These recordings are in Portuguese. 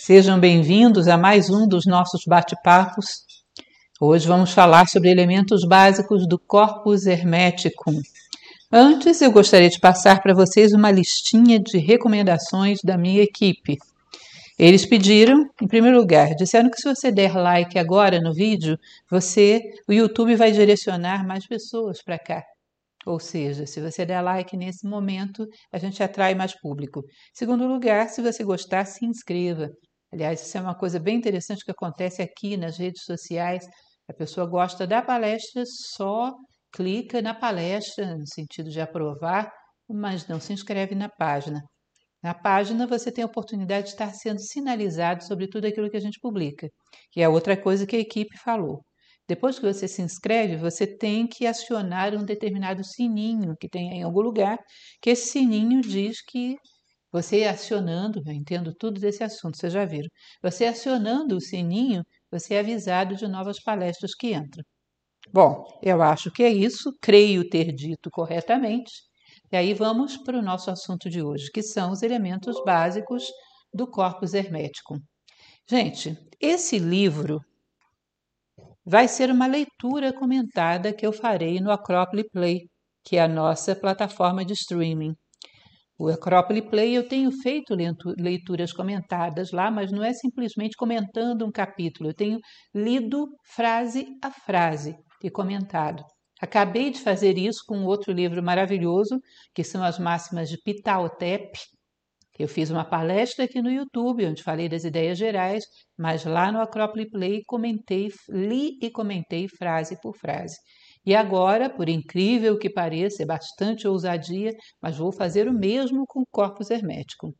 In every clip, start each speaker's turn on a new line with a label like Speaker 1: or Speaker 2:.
Speaker 1: Sejam bem-vindos a mais um dos nossos bate-papos. Hoje vamos falar sobre elementos básicos do corpus hermeticum. Antes, eu gostaria de passar para vocês uma listinha de recomendações da minha equipe. Eles pediram, em primeiro lugar, disseram que se você der like agora no vídeo, o YouTube vai direcionar mais pessoas para cá. Ou seja, se você der like nesse momento, a gente atrai mais público. Segundo lugar, se você gostar, se inscreva. Aliás, isso é uma coisa bem interessante que acontece aqui nas redes sociais. A pessoa gosta da palestra, só clica na palestra, no sentido de aprovar, mas não se inscreve na página. Na página você tem a oportunidade de estar sendo sinalizado sobre tudo aquilo que a gente publica. E é outra coisa que a equipe falou. Depois que você se inscreve, você tem que acionar um determinado sininho que tem em algum lugar, que esse sininho diz que você acionando, eu entendo tudo desse assunto, vocês já viram. Você acionando o sininho, você é avisado de novas palestras que entram. Bom, eu acho que é isso, creio ter dito corretamente. E aí vamos para o nosso assunto de hoje, que são os elementos básicos do corpus hermeticum. Gente, esse livro vai ser uma leitura comentada que eu farei no Acrópole Play, que é a nossa plataforma de streaming. O Acrópole Play eu tenho feito leituras comentadas lá, mas não é simplesmente comentando um capítulo, eu tenho lido frase a frase e comentado. Acabei de fazer isso com outro livro maravilhoso, que são as máximas de Ptah-hotep. Eu fiz uma palestra aqui no YouTube, onde falei das ideias gerais, mas lá no Acrópole Play li e comentei frase por frase. E agora, por incrível que pareça, é bastante ousadia, mas vou fazer o mesmo com o corpus hermeticum.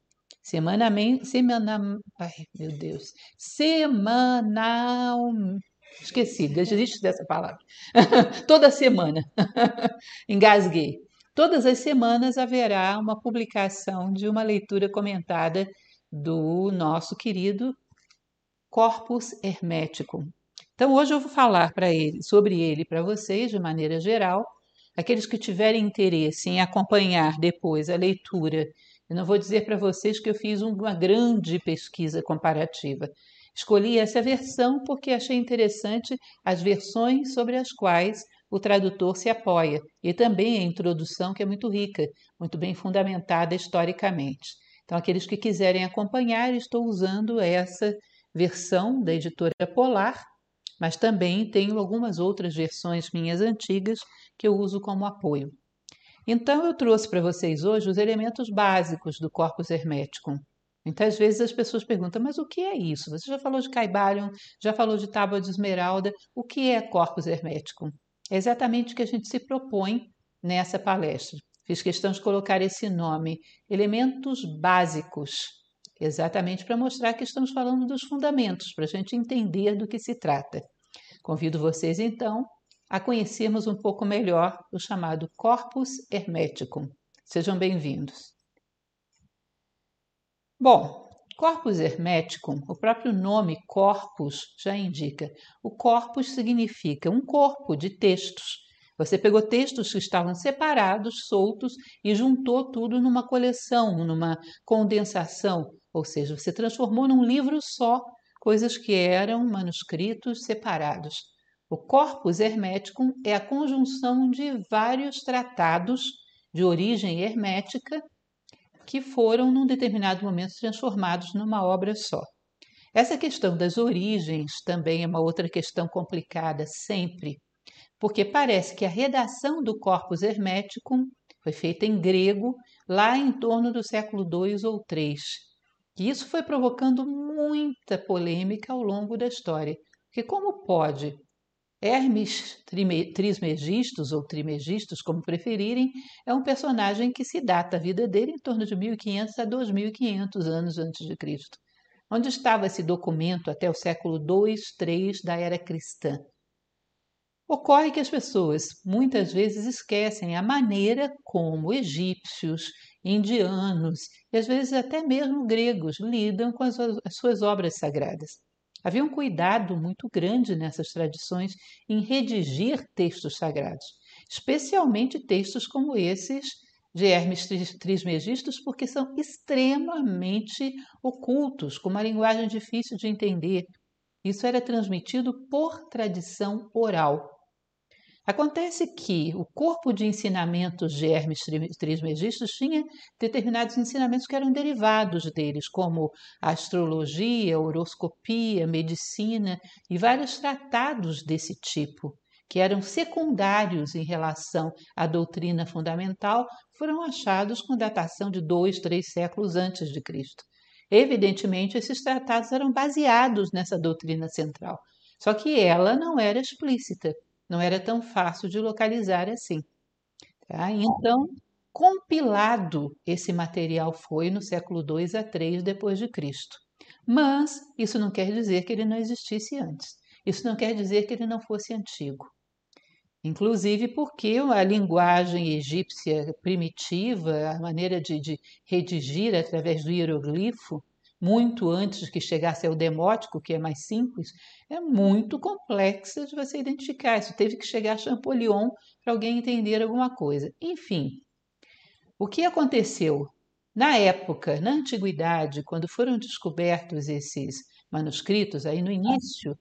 Speaker 1: Esqueci, desiste dessa palavra. Toda semana. Engasguei. Todas as semanas haverá uma publicação de uma leitura comentada do nosso querido corpus hermeticum. Então, hoje eu vou falar sobre ele para vocês, de maneira geral. Aqueles que tiverem interesse em acompanhar depois a leitura, eu não vou dizer para vocês que eu fiz uma grande pesquisa comparativa. Escolhi essa versão porque achei interessante as versões sobre as quais o tradutor se apoia e também a introdução, que é muito rica, muito bem fundamentada historicamente. Então, aqueles que quiserem acompanhar, estou usando essa versão da editora Polar, mas também tenho algumas outras versões minhas antigas que eu uso como apoio. Então, eu trouxe para vocês hoje os elementos básicos do corpus hermeticum. Muitas vezes as pessoas perguntam, mas o que é isso? Você já falou de Caibalion, já falou de tábua de esmeralda, o que é corpus hermeticum? É exatamente o que a gente se propõe nessa palestra. Fiz questão de colocar esse nome, elementos básicos, exatamente para mostrar que estamos falando dos fundamentos, para a gente entender do que se trata. Convido vocês, então, a conhecermos um pouco melhor o chamado corpus hermeticum. Sejam bem-vindos. Bom, corpus hermeticum, o próprio nome corpus já indica. O corpus significa um corpo de textos. Você pegou textos que estavam separados, soltos, e juntou tudo numa coleção, numa condensação, ou seja, você transformou num livro só coisas que eram manuscritos separados. O corpus hermeticum é a conjunção de vários tratados de origem hermética que foram, num determinado momento, transformados numa obra só. Essa questão das origens também é uma outra questão complicada sempre, porque parece que a redação do corpus hermeticum foi feita em grego lá em torno do século II ou III. E isso foi provocando muita polêmica ao longo da história, porque como pode Hermes Trismegistus, ou Trimegistus, como preferirem, é um personagem que se data a vida dele em torno de 1500 a 2500 anos antes de Cristo. Onde estava esse documento até o século II, III da era cristã? Ocorre que as pessoas muitas vezes esquecem a maneira como egípcios, indianos e às vezes até mesmo gregos lidam com as suas obras sagradas. Havia um cuidado muito grande nessas tradições em redigir textos sagrados, especialmente textos como esses de Hermes Trismegistus porque são extremamente ocultos, com uma linguagem difícil de entender. Isso era transmitido por tradição oral. Acontece que o corpo de ensinamentos de Hermes Trismegistus tinha determinados ensinamentos que eram derivados deles, como a astrologia, a horoscopia, a medicina e vários tratados desse tipo, que eram secundários em relação à doutrina fundamental, foram achados com datação de 2, 3 séculos antes de Cristo. Evidentemente, esses tratados eram baseados nessa doutrina central, só que ela não era explícita. Não era tão fácil de localizar assim. Tá? Então, compilado esse material foi no século II a III depois de Cristo. Mas isso não quer dizer que ele não existisse antes. Isso não quer dizer que ele não fosse antigo. Inclusive porque a linguagem egípcia primitiva, a maneira de redigir através do hieroglifo, muito antes que chegasse ao demótico, que é mais simples, é muito complexa de você identificar. Isso teve que chegar a Champollion para alguém entender alguma coisa. Enfim, o que aconteceu? Na época, na antiguidade, quando foram descobertos esses manuscritos, aí no início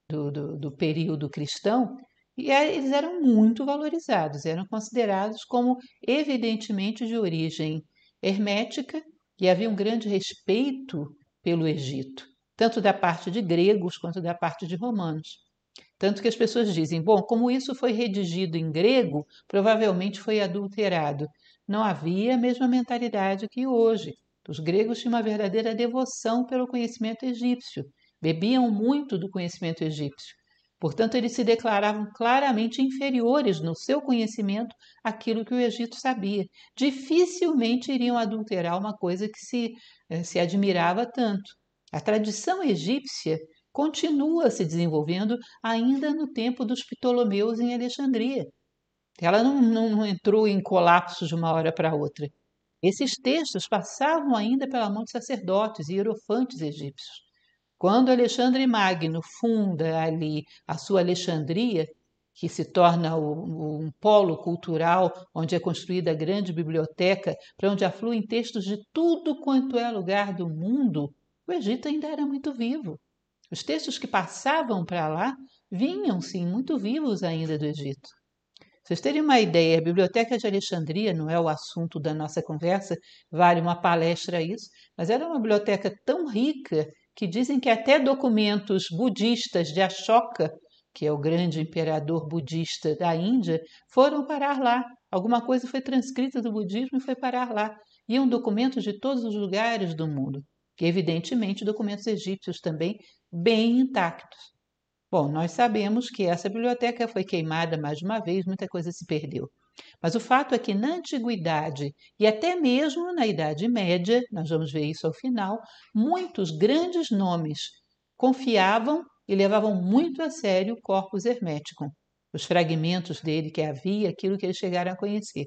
Speaker 1: do período cristão, e eles eram muito valorizados, eram considerados como evidentemente de origem hermética e havia um grande respeito pelo Egito, tanto da parte de gregos quanto da parte de romanos. Tanto que as pessoas dizem, bom, como isso foi redigido em grego, provavelmente foi adulterado. Não havia a mesma mentalidade que hoje. Os gregos tinham uma verdadeira devoção pelo conhecimento egípcio, bebiam muito do conhecimento egípcio. Portanto, eles se declaravam claramente inferiores no seu conhecimento àquilo que o Egito sabia. Dificilmente iriam adulterar uma coisa que se admirava tanto. A tradição egípcia continua se desenvolvendo ainda no tempo dos Ptolomeus em Alexandria. Ela não entrou em colapso de uma hora para outra. Esses textos passavam ainda pela mão de sacerdotes e hierofantes egípcios. Quando Alexandre Magno funda ali a sua Alexandria, que se torna um polo cultural, onde é construída a grande biblioteca, para onde afluem textos de tudo quanto é lugar do mundo, o Egito ainda era muito vivo. Os textos que passavam para lá vinham, sim, muito vivos ainda do Egito. Vocês terem uma ideia, a Biblioteca de Alexandria não é o assunto da nossa conversa, vale uma palestra a isso, mas era uma biblioteca tão rica que dizem que até documentos budistas de Ashoka, que é o grande imperador budista da Índia, foram parar lá. Alguma coisa foi transcrita do budismo e foi parar lá. Iam documentos de todos os lugares do mundo, que evidentemente documentos egípcios também bem intactos. Bom, nós sabemos que essa biblioteca foi queimada mais de uma vez, muita coisa se perdeu. Mas o fato é que na antiguidade e até mesmo na Idade Média, nós vamos ver isso ao final, muitos grandes nomes confiavam e levavam muito a sério o Corpus Hermeticum, os fragmentos dele que havia, aquilo que eles chegaram a conhecer.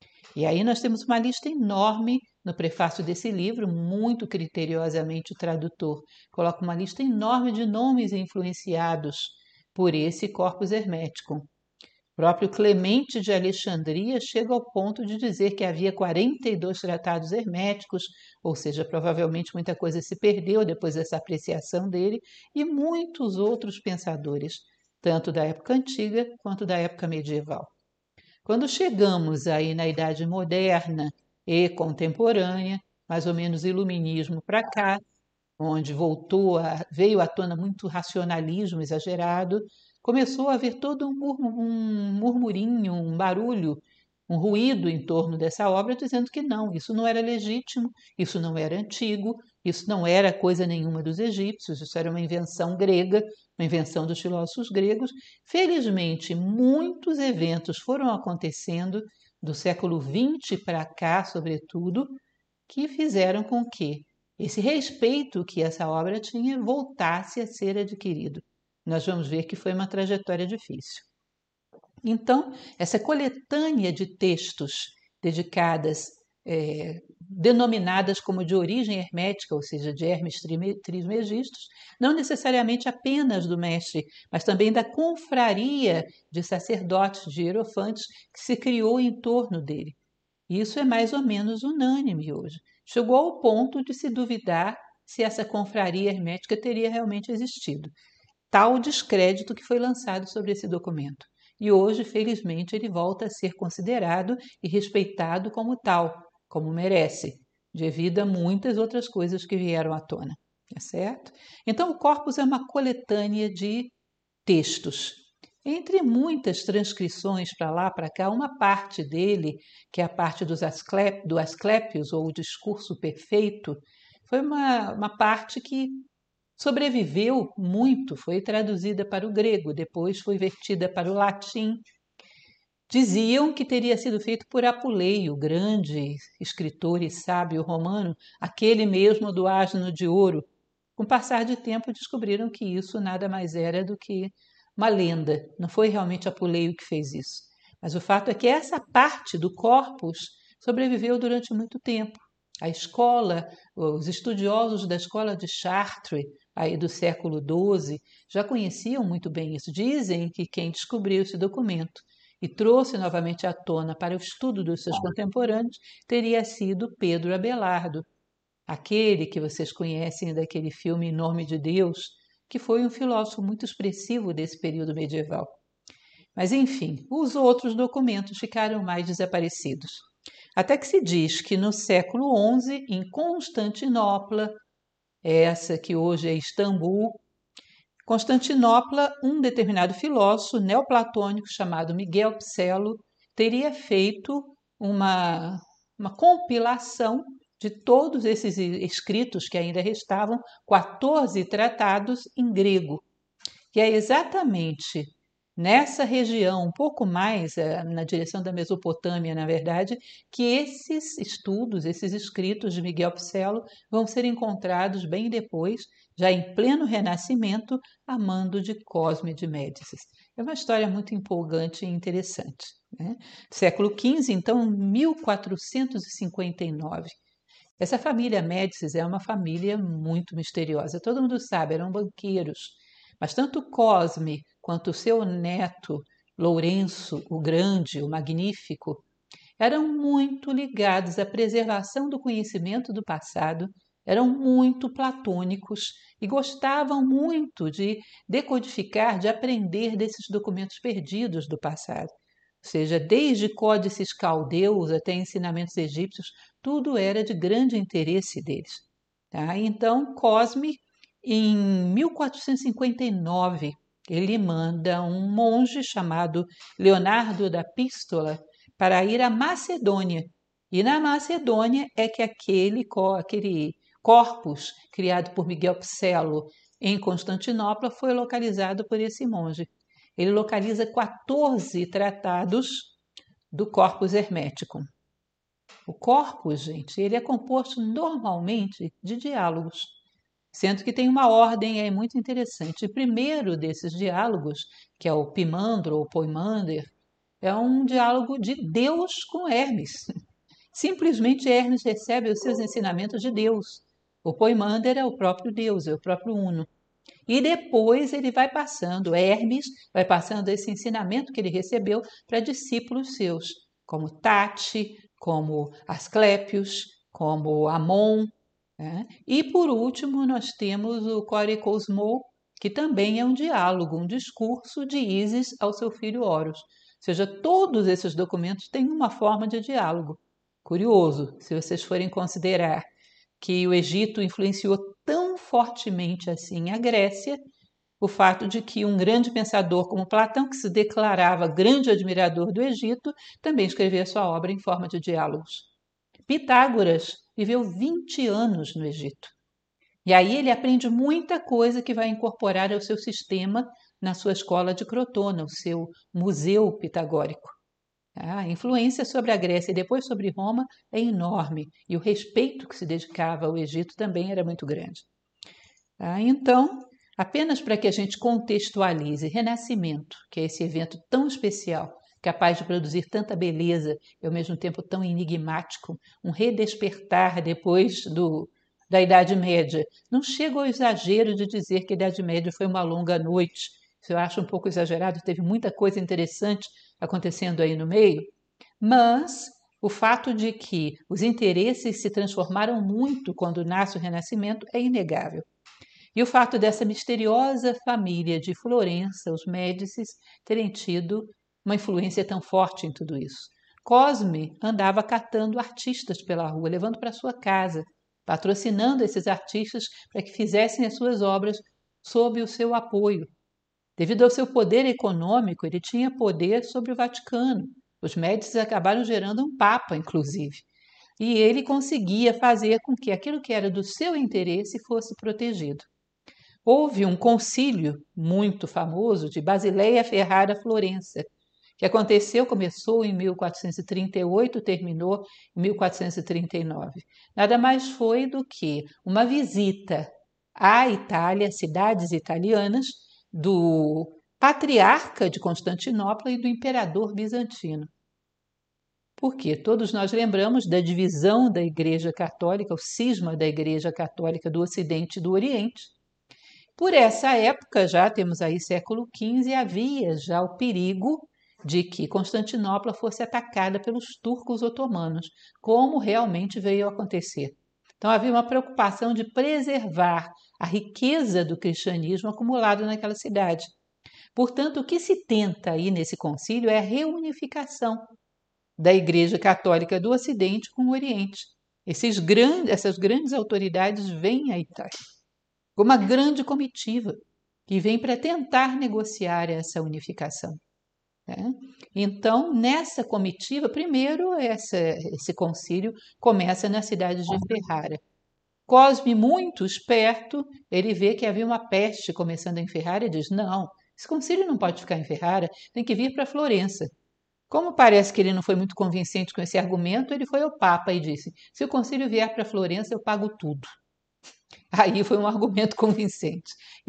Speaker 1: E aí nós temos uma lista enorme no prefácio desse livro, muito criteriosamente o tradutor coloca uma lista enorme de nomes influenciados por esse Corpus Hermeticum. O próprio Clemente de Alexandria chega ao ponto de dizer que havia 42 tratados herméticos, ou seja, provavelmente muita coisa se perdeu depois dessa apreciação dele, e muitos outros pensadores, tanto da época antiga quanto da época medieval. Quando chegamos aí na Idade Moderna e Contemporânea, mais ou menos Iluminismo para cá, onde veio à tona muito racionalismo exagerado, começou a haver todo um murmurinho, um barulho, um ruído em torno dessa obra, dizendo que não, isso não era legítimo, isso não era antigo, isso não era coisa nenhuma dos egípcios, isso era uma invenção grega, uma invenção dos filósofos gregos. Felizmente, muitos eventos foram acontecendo do século XX para cá, sobretudo, que fizeram com que esse respeito que essa obra tinha voltasse a ser adquirido. Nós vamos ver que foi uma trajetória difícil. Então, essa coletânea de textos dedicadas, denominadas como de origem hermética, ou seja, de Hermes Trismegistus, não necessariamente apenas do mestre, mas também da confraria de sacerdotes, de hierofantes, que se criou em torno dele. Isso é mais ou menos unânime hoje. Chegou ao ponto de se duvidar se essa confraria hermética teria realmente existido. Tal descrédito que foi lançado sobre esse documento. E hoje, felizmente, ele volta a ser considerado e respeitado como tal, como merece, devido a muitas outras coisas que vieram à tona. É certo? Então, o corpus é uma coletânea de textos. Entre muitas transcrições para lá, para cá, uma parte dele, que é a parte do Asclépios, ou o discurso perfeito, foi uma parte que sobreviveu muito, foi traduzida para o grego, depois foi vertida para o latim. Diziam que teria sido feito por Apuleio, grande escritor e sábio romano, aquele mesmo do asno de ouro. Com o passar de tempo, descobriram que isso nada mais era do que uma lenda. Não foi realmente Apuleio que fez isso. Mas o fato é que essa parte do corpus sobreviveu durante muito tempo. A escola, os estudiosos da escola de Chartres, aí do século XII, já conheciam muito bem isso. Dizem que quem descobriu esse documento e trouxe novamente à tona para o estudo dos seus contemporâneos teria sido Pedro Abelardo, aquele que vocês conhecem daquele filme Em Nome de Deus, que foi um filósofo muito expressivo desse período medieval. Mas, enfim, os outros documentos ficaram mais desaparecidos. Até que se diz que no século XI, em Constantinopla, essa que hoje é Istambul, Constantinopla, um determinado filósofo neoplatônico chamado Miguel Psello teria feito uma compilação de todos esses escritos que ainda restavam, 14 tratados em grego. E é exatamente nessa região, um pouco mais na direção da Mesopotâmia, na verdade, que esses estudos, esses escritos de Miguel Psello vão ser encontrados bem depois, já em pleno Renascimento, a mando de Cosme de Médicis. É uma história muito empolgante e interessante. Né? Século XV, então, 1459. Essa família Médicis é uma família muito misteriosa. Todo mundo sabe, eram banqueiros. Mas tanto Cosme quanto o seu neto, Lourenço, o Grande, o Magnífico, eram muito ligados à preservação do conhecimento do passado, eram muito platônicos e gostavam muito de decodificar, de aprender desses documentos perdidos do passado. Ou seja, desde códices caldeus até ensinamentos egípcios, tudo era de grande interesse deles. Tá? Então, Cosme, em 1459, ele manda um monge chamado Leonardo da Pístola para ir à Macedônia. E na Macedônia é que aquele corpus criado por Miguel Psello em Constantinopla foi localizado por esse monge. Ele localiza 14 tratados do corpus hermético. O corpus, gente, ele é composto normalmente de diálogos, sendo que tem uma ordem aí muito interessante. O primeiro desses diálogos, que é o Pimandro ou Poimander, é um diálogo de Deus com Hermes. Simplesmente Hermes recebe os seus ensinamentos de Deus. O Poimander é o próprio Deus, é o próprio Uno. E depois ele vai passando, Hermes vai passando esse ensinamento que ele recebeu para discípulos seus, como Tati, como Asclépios, como Amon. Né? E por último, nós temos o Coricosmo, que também é um diálogo, um discurso de Ísis ao seu filho Horus. Ou seja, todos esses documentos têm uma forma de diálogo. Curioso, se vocês forem considerar que o Egito influenciou tão fortemente assim a Grécia, o fato de que um grande pensador como Platão, que se declarava grande admirador do Egito, também escrevia sua obra em forma de diálogos. Pitágoras viveu 20 anos no Egito. E aí ele aprende muita coisa que vai incorporar ao seu sistema na sua escola de Crotona, o seu museu pitagórico. A influência sobre a Grécia e depois sobre Roma é enorme e o respeito que se dedicava ao Egito também era muito grande. Então, apenas para que a gente contextualize Renascimento, que é esse evento tão especial, capaz de produzir tanta beleza e ao mesmo tempo tão enigmático, um redespertar depois da Idade Média. Não chego ao exagero de dizer que a Idade Média foi uma longa noite. Isso eu acho um pouco exagerado, teve muita coisa interessante acontecendo aí no meio, mas O fato de que os interesses se transformaram muito quando nasce o Renascimento é inegável. E o fato dessa misteriosa família de Florença, os Médicis, terem tido uma influência tão forte em tudo isso. Cosme andava catando artistas pela rua, levando para sua casa, patrocinando esses artistas para que fizessem as suas obras sob o seu apoio. Devido ao seu poder econômico, ele tinha poder sobre o Vaticano. Os Médicis acabaram gerando um papa, inclusive. E ele conseguia fazer com que aquilo que era do seu interesse fosse protegido. Houve um concílio muito famoso de Basileia Ferrara Florença, que começou em 1438, terminou em 1439. Nada mais foi do que uma visita à Itália, cidades italianas, do patriarca de Constantinopla e do imperador bizantino. Porque todos nós lembramos da divisão da Igreja Católica, o cisma da Igreja Católica do Ocidente e do Oriente. Por essa época, já temos aí século XV, havia já o perigo de que Constantinopla fosse atacada pelos turcos otomanos, como realmente veio a acontecer. Então havia uma preocupação de preservar a riqueza do cristianismo acumulado naquela cidade. Portanto, o que se tenta aí nesse concílio é a reunificação da Igreja Católica do Ocidente com o Oriente. Essas grandes autoridades vêm à Itália com uma grande comitiva que vem para tentar negociar essa unificação. Né? Então, nessa comitiva, primeiro esse concílio começa na cidade de Ferrara. Cosme, muito esperto, ele vê que havia uma peste começando em Ferrara e diz: não, esse concílio não pode ficar em Ferrara, tem que vir para Florença. Como parece que ele não foi muito convincente com esse argumento, ele foi ao Papa e disse: se o concílio vier para Florença, eu pago tudo. Aí foi um argumento convincente.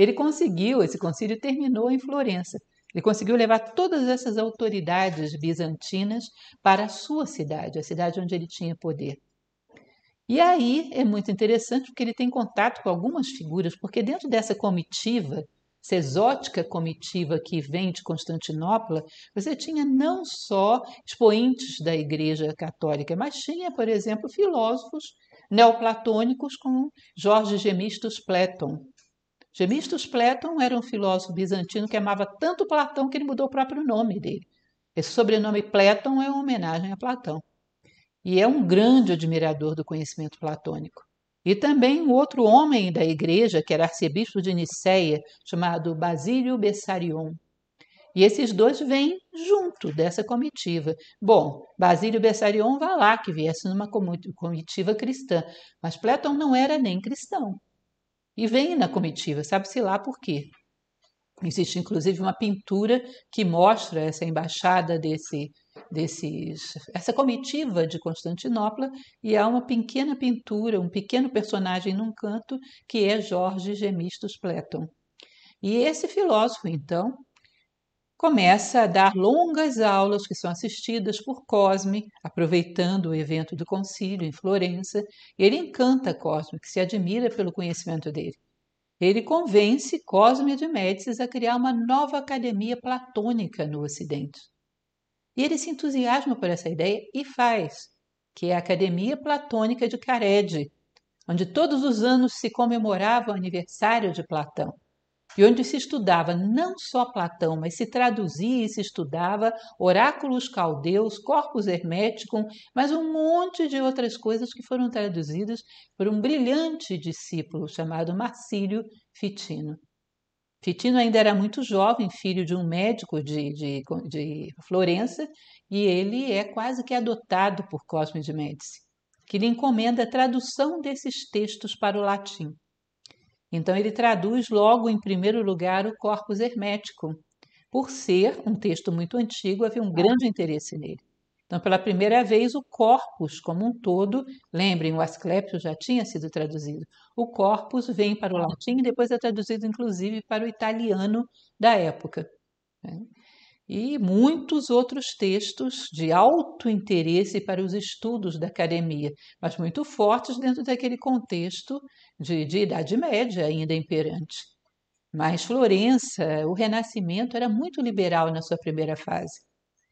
Speaker 1: Esse concílio terminou em Florença. Ele conseguiu levar todas essas autoridades bizantinas para a sua cidade, a cidade onde ele tinha poder. E aí é muito interessante porque ele tem contato com algumas figuras, porque dentro dessa comitiva, essa exótica comitiva que vem de Constantinopla, você tinha não só expoentes da Igreja Católica, mas tinha, por exemplo, filósofos neoplatônicos como Jorge Gemistos Platon. Gemistos Platon era um filósofo bizantino que amava tanto Platão que ele mudou o próprio nome dele. Esse sobrenome Platon é uma homenagem a Platão. E é um grande admirador do conhecimento platônico. E também um outro homem da igreja, que era arcebispo de Nicéia, chamado Basílio Bessarion. E esses dois vêm junto dessa comitiva. Bom, Basílio Bessarion vai lá, que viesse numa comitiva cristã, mas Platão não era nem cristão. E vem na comitiva, sabe-se lá por quê. Existe inclusive uma pintura que mostra essa embaixada essa comitiva de Constantinopla, e há uma pequena pintura, um pequeno personagem num canto, que é Jorge Gemistos Platon. E esse filósofo, então, começa a dar longas aulas que são assistidas por Cosme, aproveitando o evento do concílio em Florença, e ele encanta Cosme, que se admira pelo conhecimento dele. Ele convence Cosme de Médicis a criar uma nova academia platônica no Ocidente. E ele se entusiasma por essa ideia e faz, que é a Academia Platônica de Carédia, onde todos os anos se comemorava o aniversário de Platão. E onde se estudava não só Platão, mas se traduzia e se estudava oráculos caldeus, corpus hermeticum, mas um monte de outras coisas que foram traduzidas por um brilhante discípulo chamado Marcílio Fitino. Fitino ainda era muito jovem, filho de um médico de Florença, e ele é quase que adotado por Cosme de Médici, que lhe encomenda a tradução desses textos para o latim. Então ele traduz logo, em primeiro lugar, o Corpus Hermeticum. Por ser um texto muito antigo, havia um grande interesse nele. Então, pela primeira vez, o corpus como um todo, lembrem, o Asclépio já tinha sido traduzido. O corpus vem para o latim e depois é traduzido, inclusive, para o italiano da época. E muitos outros textos de alto interesse para os estudos da academia, mas muito fortes dentro daquele contexto de Idade Média ainda imperante. Mas Florença, o Renascimento, era muito liberal na sua primeira fase.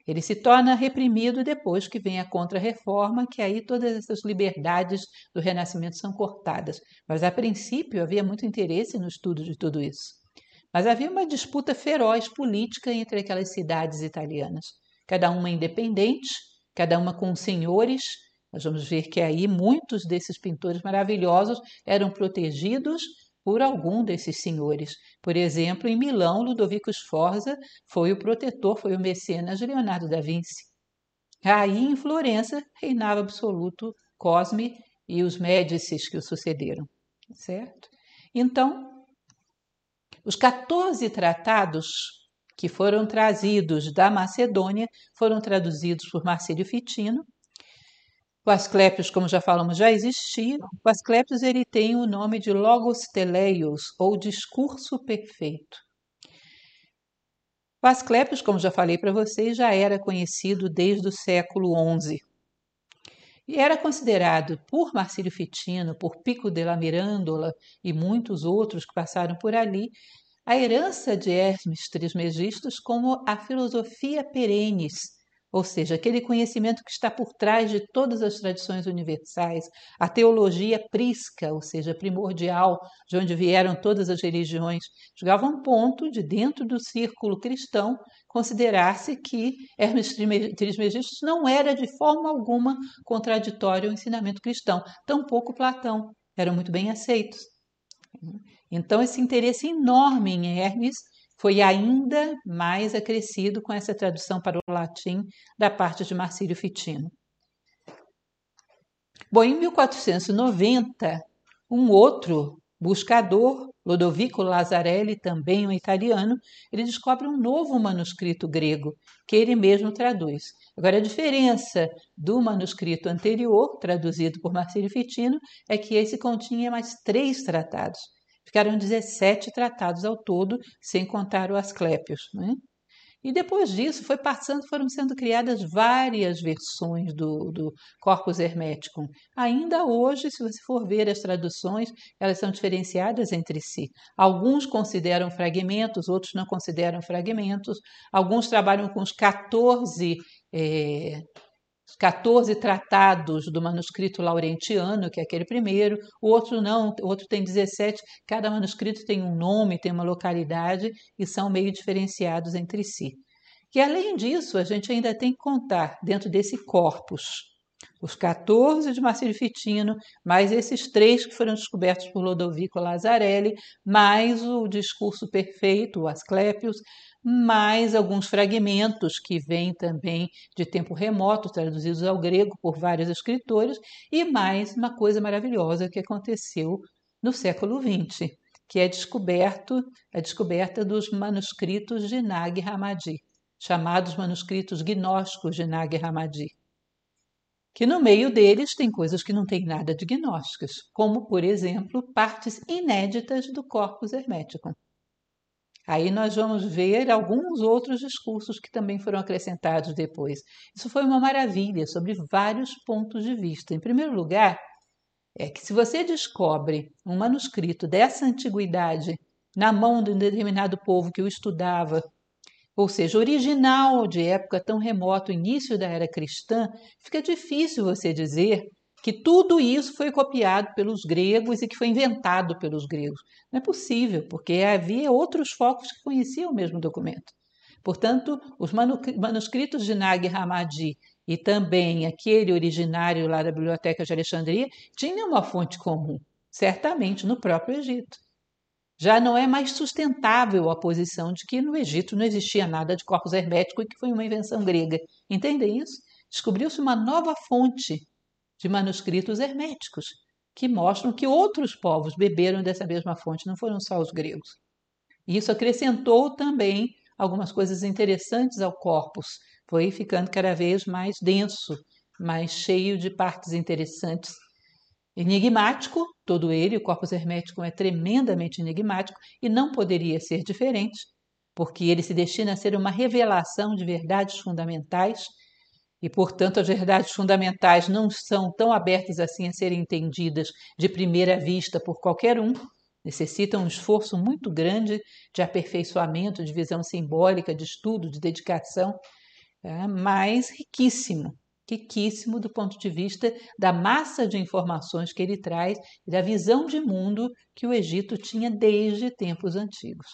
Speaker 1: Ele se torna reprimido depois que vem a Contra-Reforma, que aí todas essas liberdades do Renascimento são cortadas. Mas, a princípio, havia muito interesse no estudo de tudo isso. Mas havia uma disputa feroz política entre aquelas cidades italianas, cada uma independente, cada uma com senhores. Nós vamos ver que aí muitos desses pintores maravilhosos eram protegidos por algum desses senhores. Por exemplo, em Milão, Ludovico Sforza foi o protetor, foi o mecenas de Leonardo da Vinci. Aí, em Florença, reinava absoluto Cosme e os Médicis que o sucederam, certo? Então, os 14 tratados que foram trazidos da Macedônia foram traduzidos por Marcílio Fitino. O Asclépios, como já falamos, já existia. O Asclépios ele tem o nome de Logos Teleios, ou Discurso Perfeito. O Asclépios, como já falei para vocês, já era conhecido desde o século XI. E era considerado por Marcílio Fitino, por Pico della Mirandola e muitos outros que passaram por ali, a herança de Hermes Trismegistus como a filosofia perennis, ou seja, aquele conhecimento que está por trás de todas as tradições universais, a teologia prisca, ou seja, primordial, de onde vieram todas as religiões, chegava a um ponto de, dentro do círculo cristão, considerar-se que Hermes Trismegistus não era de forma alguma contraditório ao ensinamento cristão, tampouco Platão, eram muito bem aceitos. Então, esse interesse enorme em Hermes foi ainda mais acrescido com essa tradução para o latim da parte de Marcílio Fitino. Bom, em 1490, um outro buscador, Lodovico Lazzarelli, também um italiano, ele descobre um novo manuscrito grego, que ele mesmo traduz. Agora, a diferença do manuscrito anterior, traduzido por Marcílio Fitino, é que esse continha mais 3 tratados. Ficaram 17 tratados ao todo, sem contar o Asclépios, né? E depois disso foram sendo criadas várias versões do Corpus Hermeticum. Ainda hoje, se você for ver as traduções, elas são diferenciadas entre si. Alguns consideram fragmentos, outros não consideram fragmentos. Alguns trabalham com os 14 tratados do manuscrito laurentiano, que é aquele primeiro, o outro não, o outro tem 17, cada manuscrito tem um nome, tem uma localidade e são meio diferenciados entre si. E além disso, a gente ainda tem que contar dentro desse corpus os 14 de Marcílio Fitino, mais esses 3 que foram descobertos por Lodovico Lazzarelli, mais o Discurso Perfeito, o Asclépios, mais alguns fragmentos que vêm também de tempo remoto, traduzidos ao grego por vários escritores, e mais uma coisa maravilhosa que aconteceu no século XX, que é a descoberta dos manuscritos de Nag Hammadi, chamados manuscritos gnósticos de Nag Hammadi, que no meio deles tem coisas que não têm nada de gnósticas, como, por exemplo, partes inéditas do Corpus Hermeticum. Aí nós vamos ver alguns outros discursos que também foram acrescentados depois. Isso foi uma maravilha, sobre vários pontos de vista. Em primeiro lugar, é que se você descobre um manuscrito dessa antiguidade na mão de um determinado povo que o estudava, ou seja, original de época tão remota, início da era cristã, fica difícil você dizer que tudo isso foi copiado pelos gregos e que foi inventado pelos gregos. Não é possível, porque havia outros focos que conheciam o mesmo documento. Portanto, os manuscritos de Nag Hammadi e também aquele originário lá da Biblioteca de Alexandria tinham uma fonte comum, certamente no próprio Egito. Já não é mais sustentável a posição de que no Egito não existia nada de corpus hermético e que foi uma invenção grega. Entendem isso? Descobriu-se uma nova fonte de manuscritos herméticos que mostram que outros povos beberam dessa mesma fonte, não foram só os gregos. E isso acrescentou também algumas coisas interessantes ao corpus. Foi ficando cada vez mais denso, mais cheio de partes interessantes. Enigmático, todo ele, o corpus hermético é tremendamente enigmático e não poderia ser diferente, porque ele se destina a ser uma revelação de verdades fundamentais e, portanto, as verdades fundamentais não são tão abertas assim a serem entendidas de primeira vista por qualquer um, necessitam um esforço muito grande de aperfeiçoamento, de visão simbólica, de estudo, de dedicação. tá? Mas riquíssimo do ponto de vista da massa de informações que ele traz e da visão de mundo que o Egito tinha desde tempos antigos.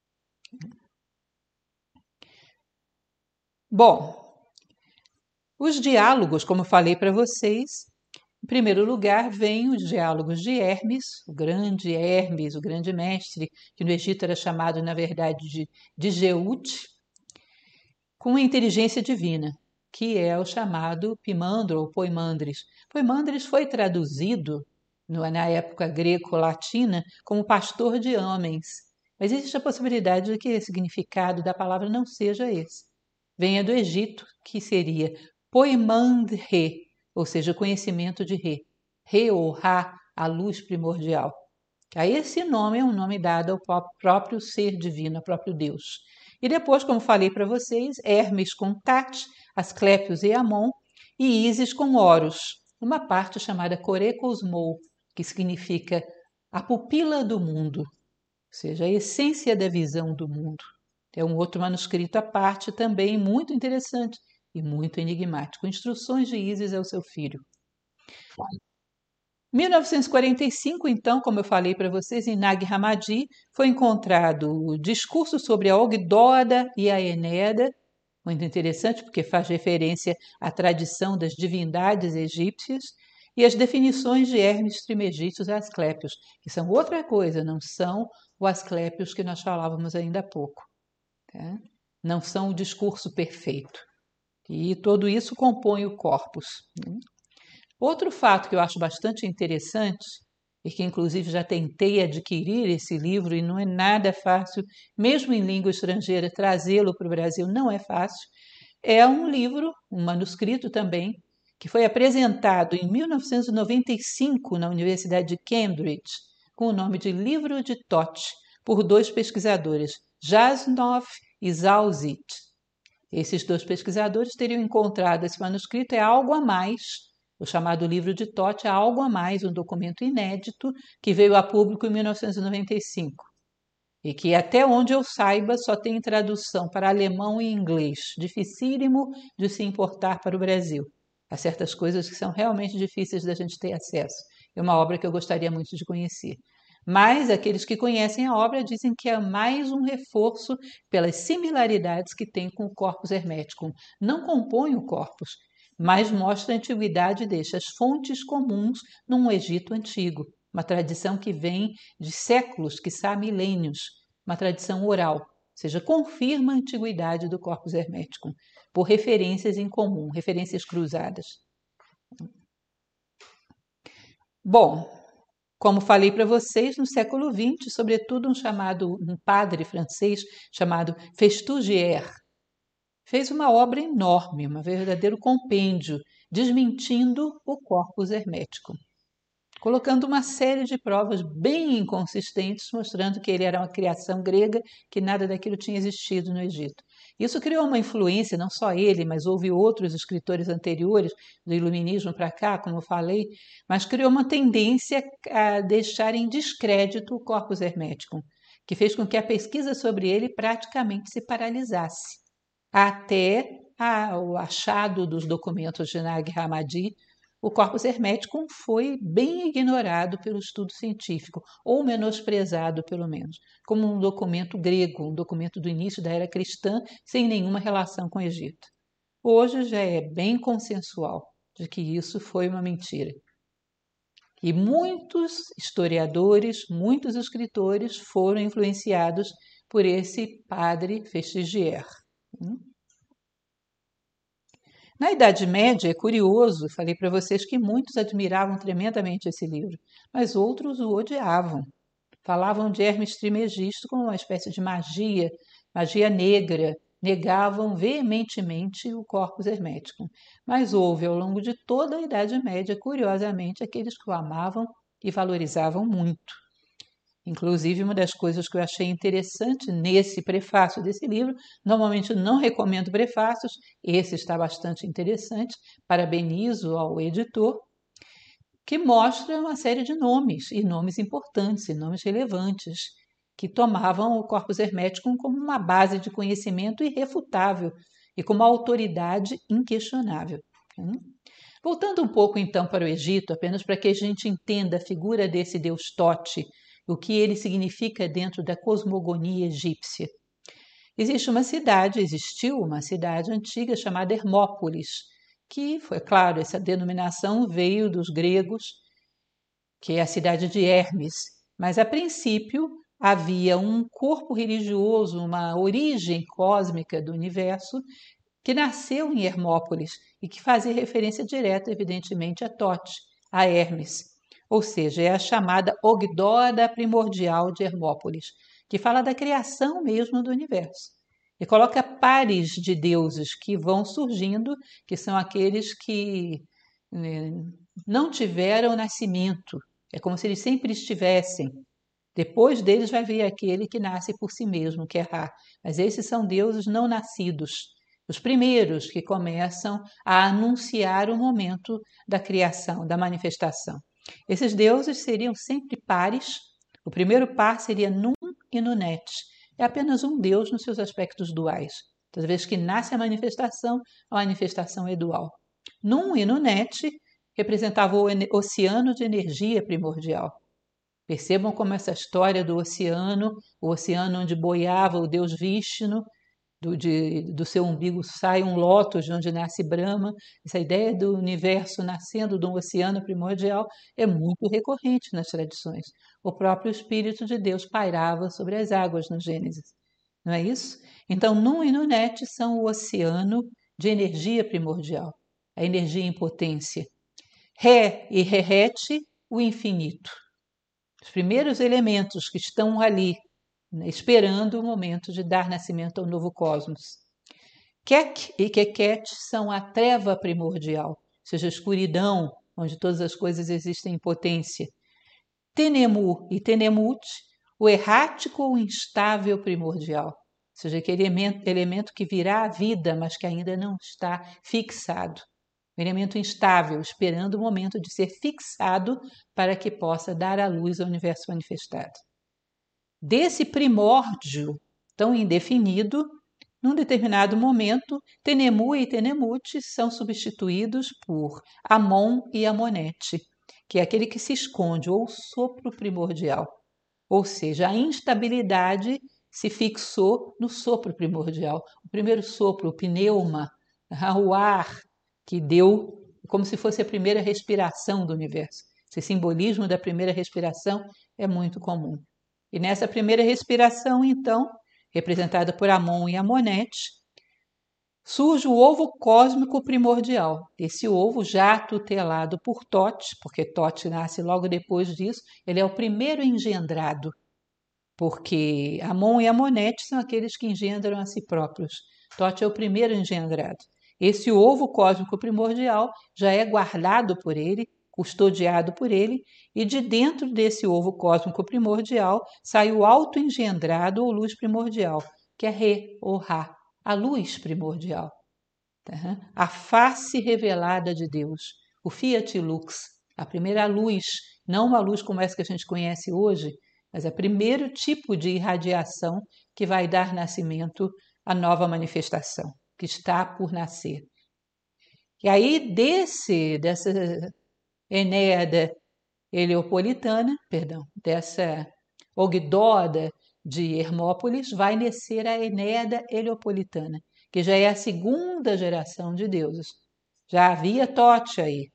Speaker 1: Bom, os diálogos, como falei para vocês, em primeiro lugar vêm os diálogos de Hermes, o grande mestre, que no Egito era chamado, na verdade, de Jeute, com a inteligência divina, que é o chamado Pimandro ou Poimandres. Poimandres foi traduzido na época greco-latina como pastor de homens, mas existe a possibilidade de que o significado da palavra não seja esse. Venha do Egito, que seria Poimandre, ou seja, conhecimento de Re. Re ou Ra, a luz primordial. Aí esse nome é um nome dado ao próprio ser divino, ao próprio Deus. E depois, como falei para vocês, Hermes com Tat, Asclépios e Amon, e Ísis com Horus, uma parte chamada Corecosmou, que significa a pupila do mundo, ou seja, a essência da visão do mundo. É um outro manuscrito à parte também muito interessante e muito enigmático. Instruções de Ísis ao seu filho. 1945, então, como eu falei para vocês, em Nag Hammadi, foi encontrado o discurso sobre a Ogdoada e a Enéada, muito interessante porque faz referência à tradição das divindades egípcias, e as definições de Hermes Trismegistus e Asclépios, que são outra coisa, não são o Asclépios que nós falávamos ainda há pouco. Tá? Não são o discurso perfeito. E tudo isso compõe o corpus. Outro fato que eu acho bastante interessante, e que inclusive já tentei adquirir esse livro e não é nada fácil, mesmo em língua estrangeira, trazê-lo para o Brasil não é fácil, é um livro, um manuscrito também, que foi apresentado em 1995 na Universidade de Cambridge, com o nome de Livro de Thoth, por dois pesquisadores, Jasnov e Zalzit. Esses dois pesquisadores teriam encontrado esse manuscrito, é algo a mais. O chamado Livro de Thoth é algo a mais, um documento inédito que veio a público em 1995 e que, até onde eu saiba, só tem tradução para alemão e inglês, dificílimo de se importar para o Brasil. Há certas coisas que são realmente difíceis da gente ter acesso. É uma obra que eu gostaria muito de conhecer. Mas aqueles que conhecem a obra dizem que é mais um reforço pelas similaridades que tem com o corpus hermético. Não compõe o corpus, mas mostra a antiguidade destas fontes comuns num Egito antigo, uma tradição que vem de séculos, quiçá milênios, uma tradição oral, ou seja, confirma a antiguidade do corpus hermético, por referências em comum, referências cruzadas. Bom, como falei para vocês, no século XX, sobretudo um padre francês chamado Festugière, fez uma obra enorme, um verdadeiro compêndio, desmentindo o corpus hermético, colocando uma série de provas bem inconsistentes, mostrando que ele era uma criação grega, que nada daquilo tinha existido no Egito. Isso criou uma influência, não só ele, mas houve outros escritores anteriores do iluminismo para cá, como eu falei, mas criou uma tendência a deixar em descrédito o corpus hermético, que fez com que a pesquisa sobre ele praticamente se paralisasse, até o achado dos documentos de Nag Hammadi. O corpus hermético foi bem ignorado pelo estudo científico, ou menosprezado, pelo menos, como um documento grego, um documento do início da era cristã, sem nenhuma relação com o Egito. Hoje já é bem consensual de que isso foi uma mentira. E muitos historiadores, muitos escritores foram influenciados por esse padre Festugière. Na Idade Média, é curioso, falei para vocês que muitos admiravam tremendamente esse livro, mas outros o odiavam. Falavam de Hermes Trismegisto como uma espécie de magia, magia negra, negavam veementemente o corpus hermético. Mas houve, ao longo de toda a Idade Média, curiosamente, aqueles que o amavam e valorizavam muito. Inclusive, uma das coisas que eu achei interessante nesse prefácio desse livro, normalmente eu não recomendo prefácios, esse está bastante interessante, parabenizo ao editor, que mostra uma série de nomes, e nomes importantes, e nomes relevantes, que tomavam o corpus hermético como uma base de conhecimento irrefutável e com uma autoridade inquestionável. Voltando um pouco então para o Egito, apenas para que a gente entenda a figura desse deus Tote, o que ele significa dentro da cosmogonia egípcia. Existiu uma cidade antiga chamada Hermópolis, que foi, claro, essa denominação veio dos gregos, que é a cidade de Hermes, mas a princípio havia um corpo religioso, uma origem cósmica do universo, que nasceu em Hermópolis e que fazia referência direta, evidentemente, a Tote, a Hermes, ou seja, é a chamada Ogdora primordial de Hermópolis, que fala da criação mesmo do universo. E coloca pares de deuses que vão surgindo, que são aqueles que não tiveram nascimento, é como se eles sempre estivessem. Depois deles vai vir aquele que nasce por si mesmo, que é Ra, mas esses são deuses não nascidos, os primeiros que começam a anunciar o momento da criação, da manifestação. Esses deuses seriam sempre pares. O primeiro par seria Num e Nunet. É apenas um deus nos seus aspectos duais. Toda vez que nasce a manifestação é dual. Num e Nunet representavam o oceano de energia primordial. Percebam como essa história do oceano, o oceano onde boiava o deus Vishnu, do seu umbigo sai um lótus de onde nasce Brahma. Essa ideia do universo nascendo de um oceano primordial é muito recorrente nas tradições. O próprio Espírito de Deus pairava sobre as águas no Gênesis, não é isso? Então, Num e Nunet são o oceano de energia primordial, a energia em potência. Ré e Rerete, o infinito. Os primeiros elementos que estão ali esperando o momento de dar nascimento ao novo cosmos. Kek e Keket são a treva primordial, ou seja, a escuridão, onde todas as coisas existem em potência. Tenemu e Tenemut, o errático ou instável primordial, ou seja, aquele elemento que virá à vida, mas que ainda não está fixado. Um elemento instável, esperando o momento de ser fixado para que possa dar à luz ao universo manifestado. Desse primórdio tão indefinido, num determinado momento, Tenemu e Tenemut são substituídos por Amon e Amonete, que é aquele que se esconde, ou o sopro primordial. Ou seja, a instabilidade se fixou no sopro primordial. O primeiro sopro, o pneuma, o ar que deu como se fosse a primeira respiração do universo. Esse simbolismo da primeira respiração é muito comum. E nessa primeira respiração, então, representada por Amon e Amonete, surge o ovo cósmico primordial. Esse ovo já tutelado por Tote, porque Tote nasce logo depois disso, ele é o primeiro engendrado, porque Amon e Amonete são aqueles que engendram a si próprios. Tote é o primeiro engendrado. Esse ovo cósmico primordial já é guardado por ele, custodiado por ele, e de dentro desse ovo cósmico primordial sai o auto-engendrado ou luz primordial, que é Re ou Ra, a luz primordial. A face revelada de Deus, o Fiat Lux, a primeira luz, não uma luz como essa que a gente conhece hoje, mas é o primeiro tipo de irradiação que vai dar nascimento à nova manifestação, que está por nascer. E aí dessa Enéada Heliopolitana, dessa Ogdora de Hermópolis, vai nascer a Enéada Heliopolitana, que já é a segunda geração de deuses. Já havia Tote aí.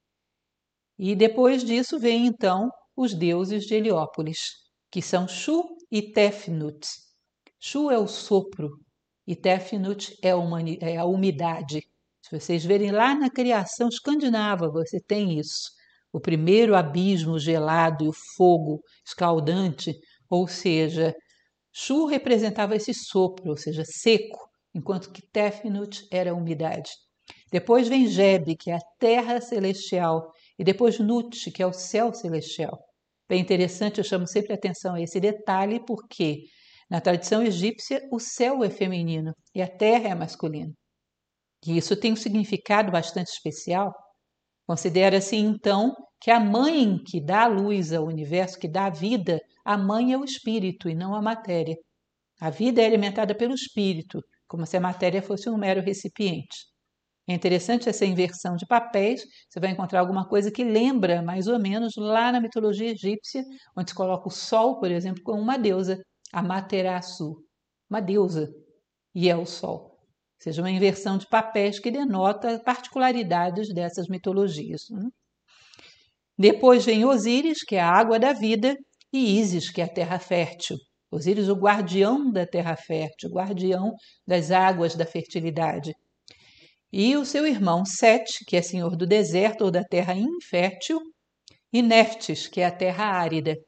Speaker 1: E depois disso vem então os deuses de Heliópolis, que são Shu e Tefnut. Shu é o sopro e Tefnut é a umidade. Se vocês verem lá na criação escandinava, você tem isso. O primeiro abismo gelado e o fogo escaldante, ou seja, Shu representava esse sopro, ou seja, seco, enquanto que Tefnut era a umidade. Depois vem Geb, que é a terra celestial, e depois Nut, que é o céu celestial. Bem interessante, eu chamo sempre a atenção a esse detalhe, porque na tradição egípcia o céu é feminino e a terra é masculina. E isso tem um significado bastante especial. Considera-se então que a mãe que dá a luz ao universo, que dá a vida, a mãe é o espírito e não a matéria. A vida é alimentada pelo espírito, como se a matéria fosse um mero recipiente. É interessante essa inversão de papéis, você vai encontrar alguma coisa que lembra mais ou menos lá na mitologia egípcia, onde se coloca o sol, por exemplo, como uma deusa, Amaterasu, uma deusa, e é o sol. Ou seja, uma inversão de papéis que denota particularidades dessas mitologias. Depois vem Osíris, que é a água da vida, e Ísis, que é a terra fértil. Osíris, o guardião da terra fértil, guardião das águas da fertilidade. E o seu irmão Sete, que é senhor do deserto ou da terra infértil, e Néftis, que é a terra árida.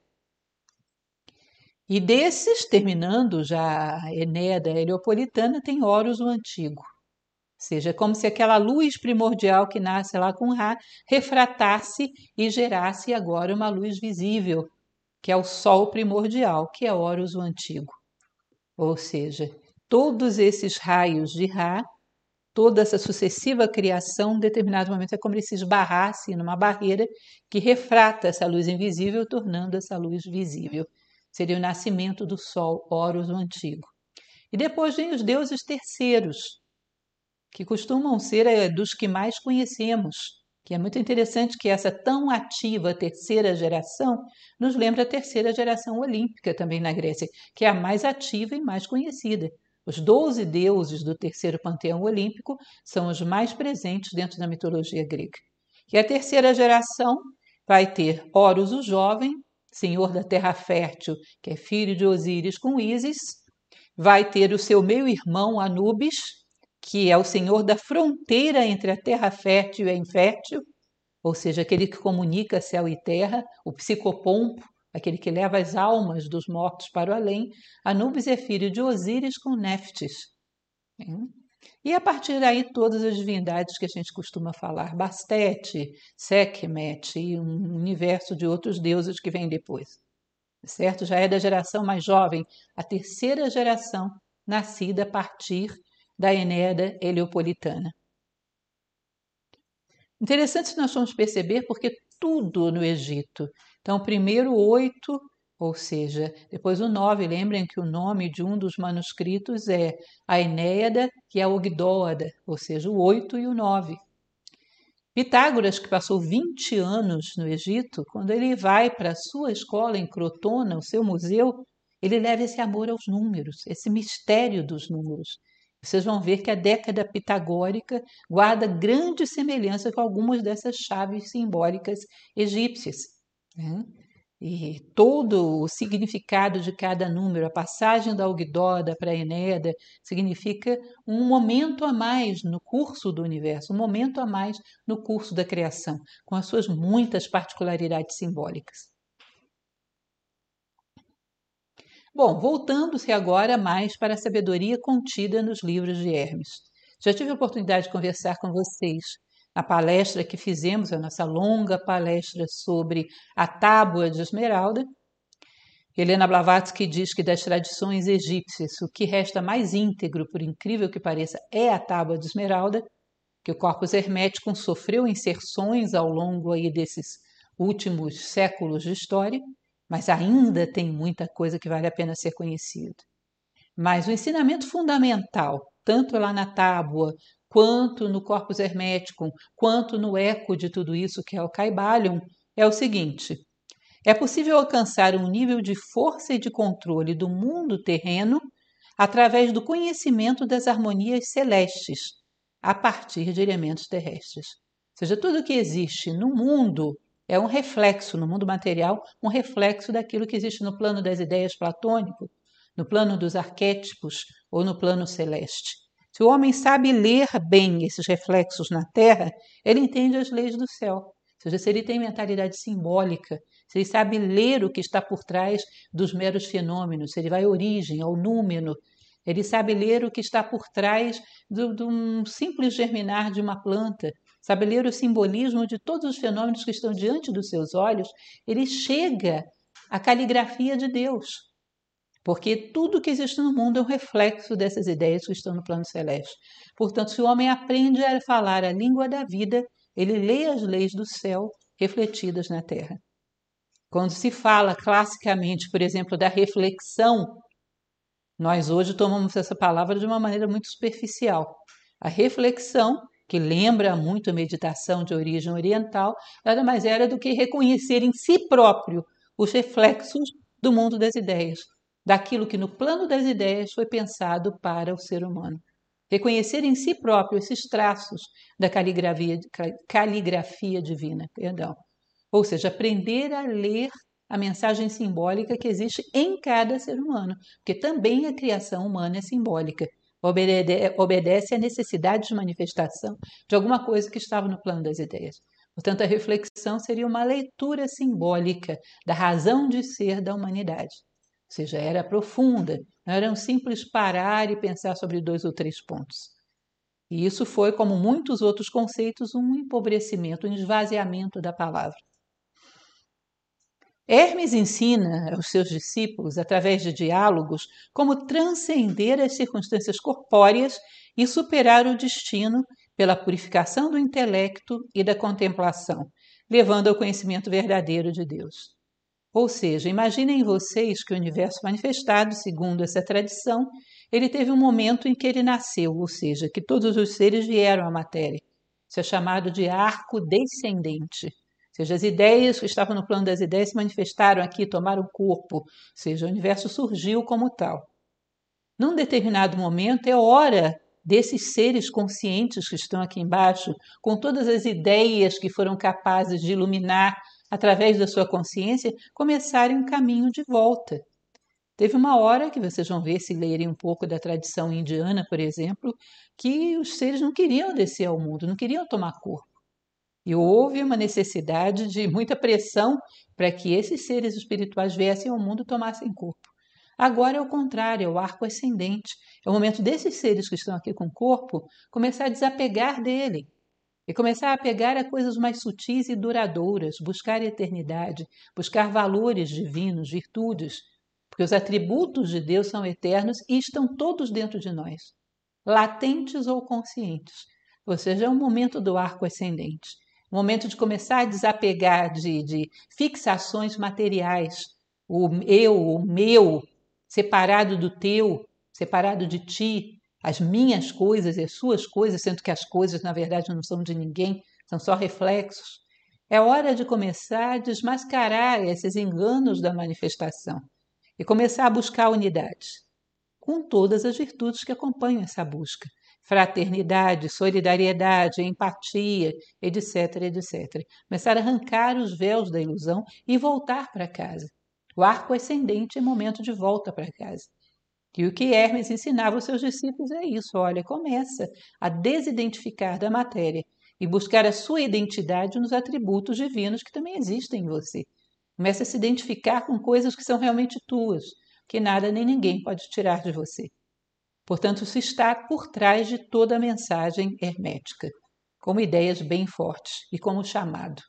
Speaker 1: E desses, terminando já a Enéada Heliopolitana, tem Horus o Antigo. Ou seja, é como se aquela luz primordial que nasce lá com Ra refratasse e gerasse agora uma luz visível, que é o Sol primordial, que é Horus o Antigo. Ou seja, todos esses raios de Ra, toda essa sucessiva criação, em determinado momento é como se esbarrasse numa barreira que refrata essa luz invisível, tornando essa luz visível. Seria o nascimento do Sol, Horus o Antigo. E depois vem os deuses terceiros, que costumam ser dos que mais conhecemos, que é muito interessante que essa tão ativa terceira geração nos lembra a terceira geração olímpica também na Grécia, que é a mais ativa e mais conhecida. Os 12 deuses do terceiro panteão olímpico são os mais presentes dentro da mitologia grega. E a terceira geração vai ter Horus o Jovem, senhor da terra fértil, que é filho de Osíris com Ísis, vai ter o seu meio-irmão Anubis, que é o senhor da fronteira entre a terra fértil e a infértil, ou seja, aquele que comunica céu e terra, o psicopompo, aquele que leva as almas dos mortos para o além. Anubis é filho de Osíris com Néftis. E a partir daí todas as divindades que a gente costuma falar, Bastet, Sekhmet e um universo de outros deuses que vem depois. Certo? Já é da geração mais jovem, a terceira geração nascida a partir da Enéada Heliopolitana. Interessante nós vamos perceber porque tudo no Egito. Então, primeiro 8, ou seja, depois o 9. Lembrem que o nome de um dos manuscritos é a Enéada e a Ogdóada, ou seja, o 8 e o 9. Pitágoras, que passou 20 anos no Egito, quando ele vai para a sua escola em Crotona, o seu museu, ele leva esse amor aos números, esse mistério dos números. Vocês vão ver que a década pitagórica guarda grande semelhança com algumas dessas chaves simbólicas egípcias. Né? E todo o significado de cada número, a passagem da Ogdóada para a Enéada, significa um momento a mais no curso do universo, um momento a mais no curso da criação, com as suas muitas particularidades simbólicas. Bom, voltando-se agora mais para a sabedoria contida nos livros de Hermes. Já tive a oportunidade de conversar com vocês na palestra que fizemos, a nossa longa palestra sobre a Tábua de Esmeralda. Helena Blavatsky diz que das tradições egípcias, o que resta mais íntegro, por incrível que pareça, é a Tábua de Esmeralda, que o corpus hermético sofreu inserções ao longo aí desses últimos séculos de história, mas ainda tem muita coisa que vale a pena ser conhecida. Mas o ensinamento fundamental, tanto lá na tábua, quanto no corpus hermético, quanto no eco de tudo isso, que é o Kybalion, é o seguinte: é possível alcançar um nível de força e de controle do mundo terreno através do conhecimento das harmonias celestes, a partir de elementos terrestres. Ou seja, tudo que existe no mundo é um reflexo, no mundo material, um reflexo daquilo que existe no plano das ideias platônico, no plano dos arquétipos ou no plano celeste. Se o homem sabe ler bem esses reflexos na Terra, ele entende as leis do céu. Ou seja, se ele tem mentalidade simbólica, se ele sabe ler o que está por trás dos meros fenômenos, se ele vai à origem, ao númeno, ele sabe ler o que está por trás de um simples germinar de uma planta, sabe ler o simbolismo de todos os fenômenos que estão diante dos seus olhos, ele chega à caligrafia de Deus. Porque tudo que existe no mundo é um reflexo dessas ideias que estão no plano celeste. Portanto, se o homem aprende a falar a língua da vida, ele lê as leis do céu refletidas na terra. Quando se fala classicamente, por exemplo, da reflexão, Nós hoje tomamos essa palavra de uma maneira muito superficial. A reflexão, que lembra muito a meditação de origem oriental, nada mais era do que reconhecer em si próprio os reflexos do mundo das ideias, daquilo que no plano das ideias foi pensado para o ser humano. Reconhecer em si próprio esses traços da caligrafia divina, ou seja, aprender a ler a mensagem simbólica que existe em cada ser humano, porque também a criação humana é simbólica, obedece à necessidade de manifestação de alguma coisa que estava no plano das ideias. Portanto, a reflexão seria uma leitura simbólica da razão de ser da humanidade. Ou seja, era profunda, não era um simples parar e pensar sobre 2 ou 3 pontos. E isso foi, como muitos outros conceitos, um empobrecimento, um esvaziamento da palavra. Hermes ensina aos seus discípulos, através de diálogos, como transcender as circunstâncias corpóreas e superar o destino pela purificação do intelecto e da contemplação, levando ao conhecimento verdadeiro de Deus. Ou seja, imaginem vocês que o universo manifestado, segundo essa tradição, ele teve um momento em que ele nasceu, ou seja, que todos os seres vieram à matéria. Isso é chamado de arco descendente. Ou seja, as ideias que estavam no plano das ideias se manifestaram aqui, tomaram corpo, ou seja, o universo surgiu como tal. Num determinado momento, é hora desses seres conscientes que estão aqui embaixo, com todas as ideias que foram capazes de iluminar através da sua consciência, começarem um caminho de volta. Teve uma hora que vocês vão ver, se lerem um pouco da tradição indiana, por exemplo, que os seres não queriam descer ao mundo, não queriam tomar corpo. E houve uma necessidade de muita pressão para que esses seres espirituais viessem ao mundo e tomassem corpo. Agora é o contrário, é o arco ascendente. É o momento desses seres que estão aqui com o corpo começar a desapegar dele e começar a apegar a coisas mais sutis e duradouras, buscar a eternidade, buscar valores divinos, virtudes, porque os atributos de Deus são eternos e estão todos dentro de nós, latentes ou conscientes. Ou seja, é um momento do arco ascendente. O momento de começar a desapegar de fixações materiais, o eu, o meu, separado do teu, separado de ti, as minhas coisas e as suas coisas, sendo que as coisas, na verdade, não são de ninguém, são só reflexos. É hora de começar a desmascarar esses enganos da manifestação e começar a buscar a unidade, com todas as virtudes que acompanham essa busca. Fraternidade, solidariedade, empatia, etc, etc. Começar a arrancar os véus da ilusão e voltar para casa. O arco ascendente é momento de volta para casa. E o que Hermes ensinava aos seus discípulos é isso, olha, começa a desidentificar da matéria e buscar a sua identidade nos atributos divinos que também existem em você. Começa a se identificar com coisas que são realmente tuas, que nada nem ninguém pode tirar de você. Portanto, isso está por trás de toda a mensagem hermética, como ideias bem fortes e como chamado.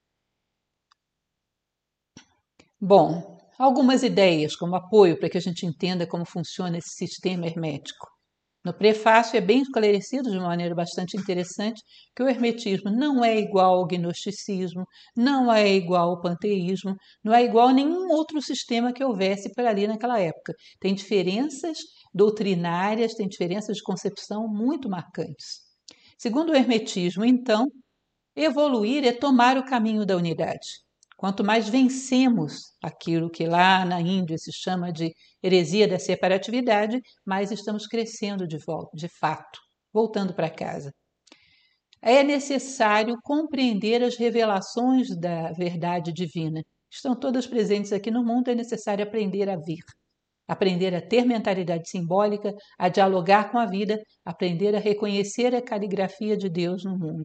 Speaker 1: Bom, algumas ideias como apoio para que a gente entenda como funciona esse sistema hermético. No prefácio é bem esclarecido de uma maneira bastante interessante que o hermetismo não é igual ao gnosticismo, não é igual ao panteísmo, não é igual a nenhum outro sistema que houvesse por ali naquela época. Tem diferenças doutrinárias, tem diferenças de concepção muito marcantes. Segundo o hermetismo, então, evoluir é tomar o caminho da unidade. Quanto mais vencemos aquilo que lá na Índia se chama de heresia da separatividade, mais estamos crescendo de volta, de fato, voltando para casa. É necessário compreender as revelações da verdade divina. Estão todas presentes aqui no mundo, é necessário aprender a ver. Aprender a ter mentalidade simbólica, a dialogar com a vida, aprender a reconhecer a caligrafia de Deus no mundo.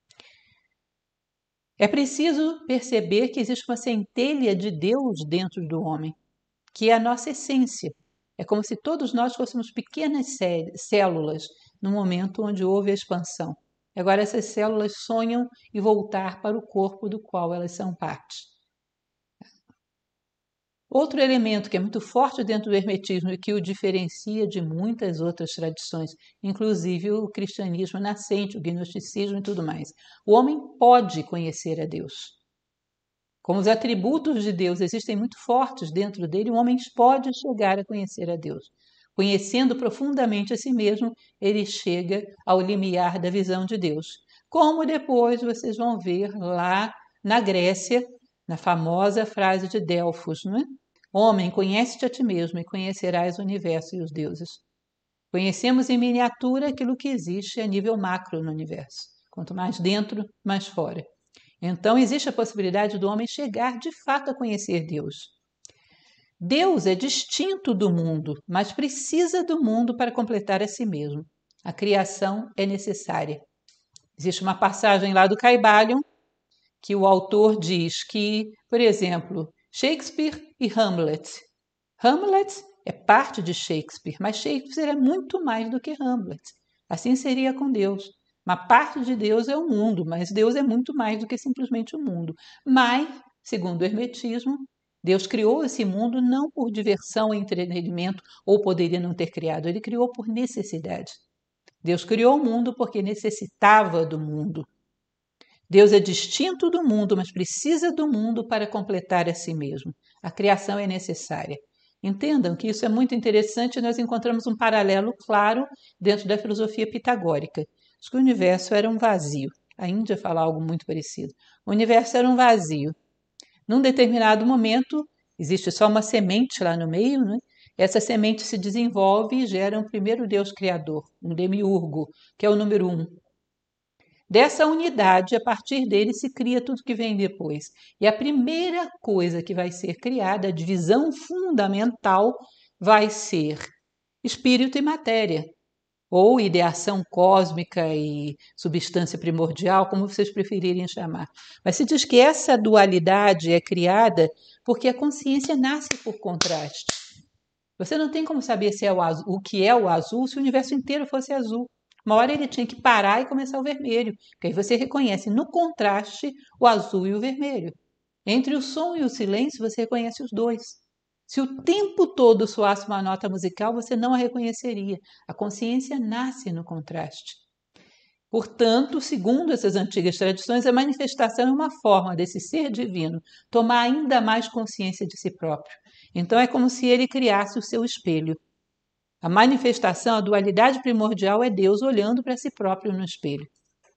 Speaker 1: É preciso perceber que existe uma centelha de Deus dentro do homem, que é a nossa essência. É como se todos nós fôssemos pequenas células no momento onde houve a expansão. Agora essas células sonham em voltar para o corpo do qual elas são parte. Outro elemento que é muito forte dentro do hermetismo e que o diferencia de muitas outras tradições, inclusive o cristianismo nascente, o gnosticismo e tudo mais. O homem pode conhecer a Deus. Como os atributos de Deus existem muito fortes dentro dele, o homem pode chegar a conhecer a Deus. Conhecendo profundamente a si mesmo, ele chega ao limiar da visão de Deus. Como depois vocês vão ver lá na Grécia, na famosa frase de Delfos, não é? Homem, conhece-te a ti mesmo e conhecerás o universo e os deuses. Conhecemos em miniatura aquilo que existe a nível macro no universo. Quanto mais dentro, mais fora. Então existe a possibilidade do homem chegar de fato a conhecer Deus. Deus é distinto do mundo, mas precisa do mundo para completar a si mesmo. A criação é necessária. Existe uma passagem lá do Caibalion que o autor diz que, por exemplo, Shakespeare e Hamlet. Hamlet é parte de Shakespeare, mas Shakespeare é muito mais do que Hamlet. Assim seria com Deus. Uma parte de Deus é o mundo, mas Deus é muito mais do que simplesmente o mundo. Mas, segundo o hermetismo, Deus criou esse mundo não por diversão e entretenimento, ou poderia não ter criado, ele criou por necessidade. Deus criou o mundo porque necessitava do mundo. Deus é distinto do mundo, mas precisa do mundo para completar a si mesmo. A criação é necessária. Entendam que isso é muito interessante e nós encontramos um paralelo claro dentro da filosofia pitagórica. Diz que o universo era um vazio. A Índia fala algo muito parecido. O universo era um vazio. Num determinado momento, existe só uma semente lá no meio, né? Essa semente se desenvolve e gera um primeiro Deus criador, um demiurgo, que é o número 1. Dessa unidade, a partir dele se cria tudo que vem depois. E a primeira coisa que vai ser criada, a divisão fundamental, vai ser espírito e matéria, ou ideação cósmica e substância primordial, como vocês preferirem chamar. Mas se diz que essa dualidade é criada porque a consciência nasce por contraste. Você não tem como saber se é o que é o azul se o universo inteiro fosse azul. Uma hora ele tinha que parar e começar o vermelho, porque aí você reconhece no contraste o azul e o vermelho. Entre o som e o silêncio, você reconhece os dois. Se o tempo todo soasse uma nota musical, você não a reconheceria. A consciência nasce no contraste. Portanto, segundo essas antigas tradições, a manifestação é uma forma desse ser divino tomar ainda mais consciência de si próprio. Então é como se ele criasse o seu espelho. A manifestação, a dualidade primordial é Deus olhando para si próprio no espelho.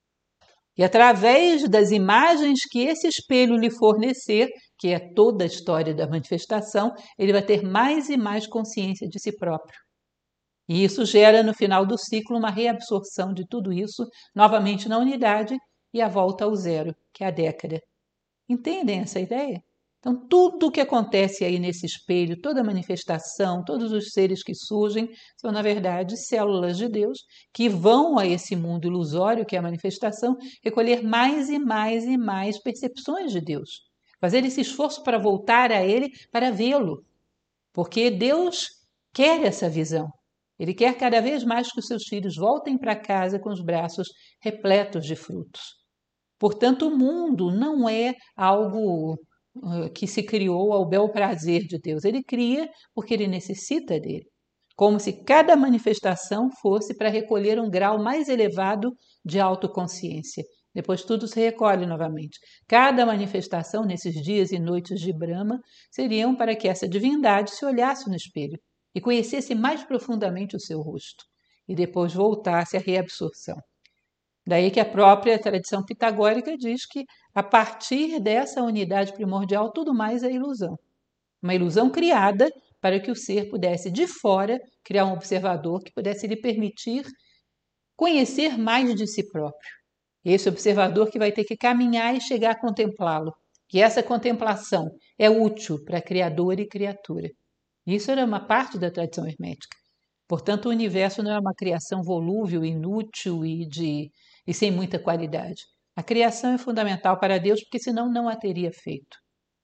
Speaker 1: E através das imagens que esse espelho lhe fornecer, que é toda a história da manifestação, ele vai ter mais e mais consciência de si próprio. E isso gera, no final do ciclo, uma reabsorção de tudo isso, novamente na unidade, e a volta ao zero, que é a década. Entendem essa ideia? Então, tudo o que acontece aí nesse espelho, toda manifestação, todos os seres que surgem, são, na verdade, células de Deus que vão a esse mundo ilusório, que é a manifestação, recolher mais e mais e mais percepções de Deus. Fazer esse esforço para voltar a Ele, para vê-lo. Porque Deus quer essa visão. Ele quer cada vez mais que os seus filhos voltem para casa com os braços repletos de frutos. Portanto, o mundo não é algo que se criou ao bel prazer de Deus. Ele cria porque ele necessita dele. Como se cada manifestação fosse para recolher um grau mais elevado de autoconsciência. Depois tudo se recolhe novamente. Cada manifestação nesses dias e noites de Brahma seriam para que essa divindade se olhasse no espelho e conhecesse mais profundamente o seu rosto e depois voltasse à reabsorção. Daí que a própria tradição pitagórica diz que, a partir dessa unidade primordial, tudo mais é ilusão. Uma ilusão criada para que o ser pudesse, de fora, criar um observador que pudesse lhe permitir conhecer mais de si próprio. Esse observador que vai ter que caminhar e chegar a contemplá-lo. Que essa contemplação é útil para criador e criatura. Isso era uma parte da tradição hermética. Portanto, o universo não é uma criação volúvel, inútil e sem muita qualidade. A criação é fundamental para Deus, porque senão não a teria feito.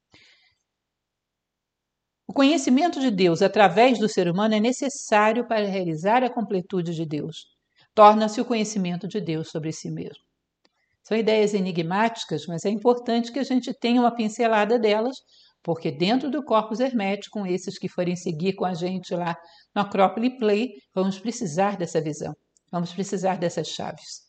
Speaker 1: O conhecimento de Deus através do ser humano é necessário para realizar a completude de Deus. Torna-se o conhecimento de Deus sobre si mesmo. São ideias enigmáticas, mas é importante que a gente tenha uma pincelada delas, porque dentro do corpus hermético, esses que forem seguir com a gente lá no Acrópole Play, vamos precisar dessa visão, vamos precisar dessas chaves.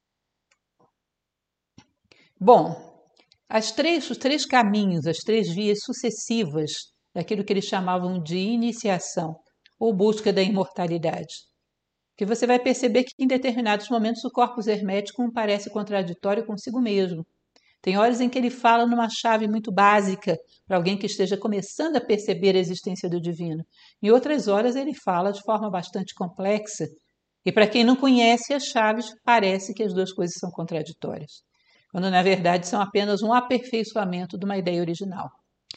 Speaker 1: Bom, os três caminhos, as três vias sucessivas daquilo que eles chamavam de iniciação, ou busca da imortalidade? Que você vai perceber que em determinados momentos o corpus hermético parece contraditório consigo mesmo. Tem horas em que ele fala numa chave muito básica para alguém que esteja começando a perceber a existência do divino. Em outras horas ele fala de forma bastante complexa. E para quem não conhece as chaves, parece que as duas coisas são contraditórias, quando na verdade são apenas um aperfeiçoamento de uma ideia original.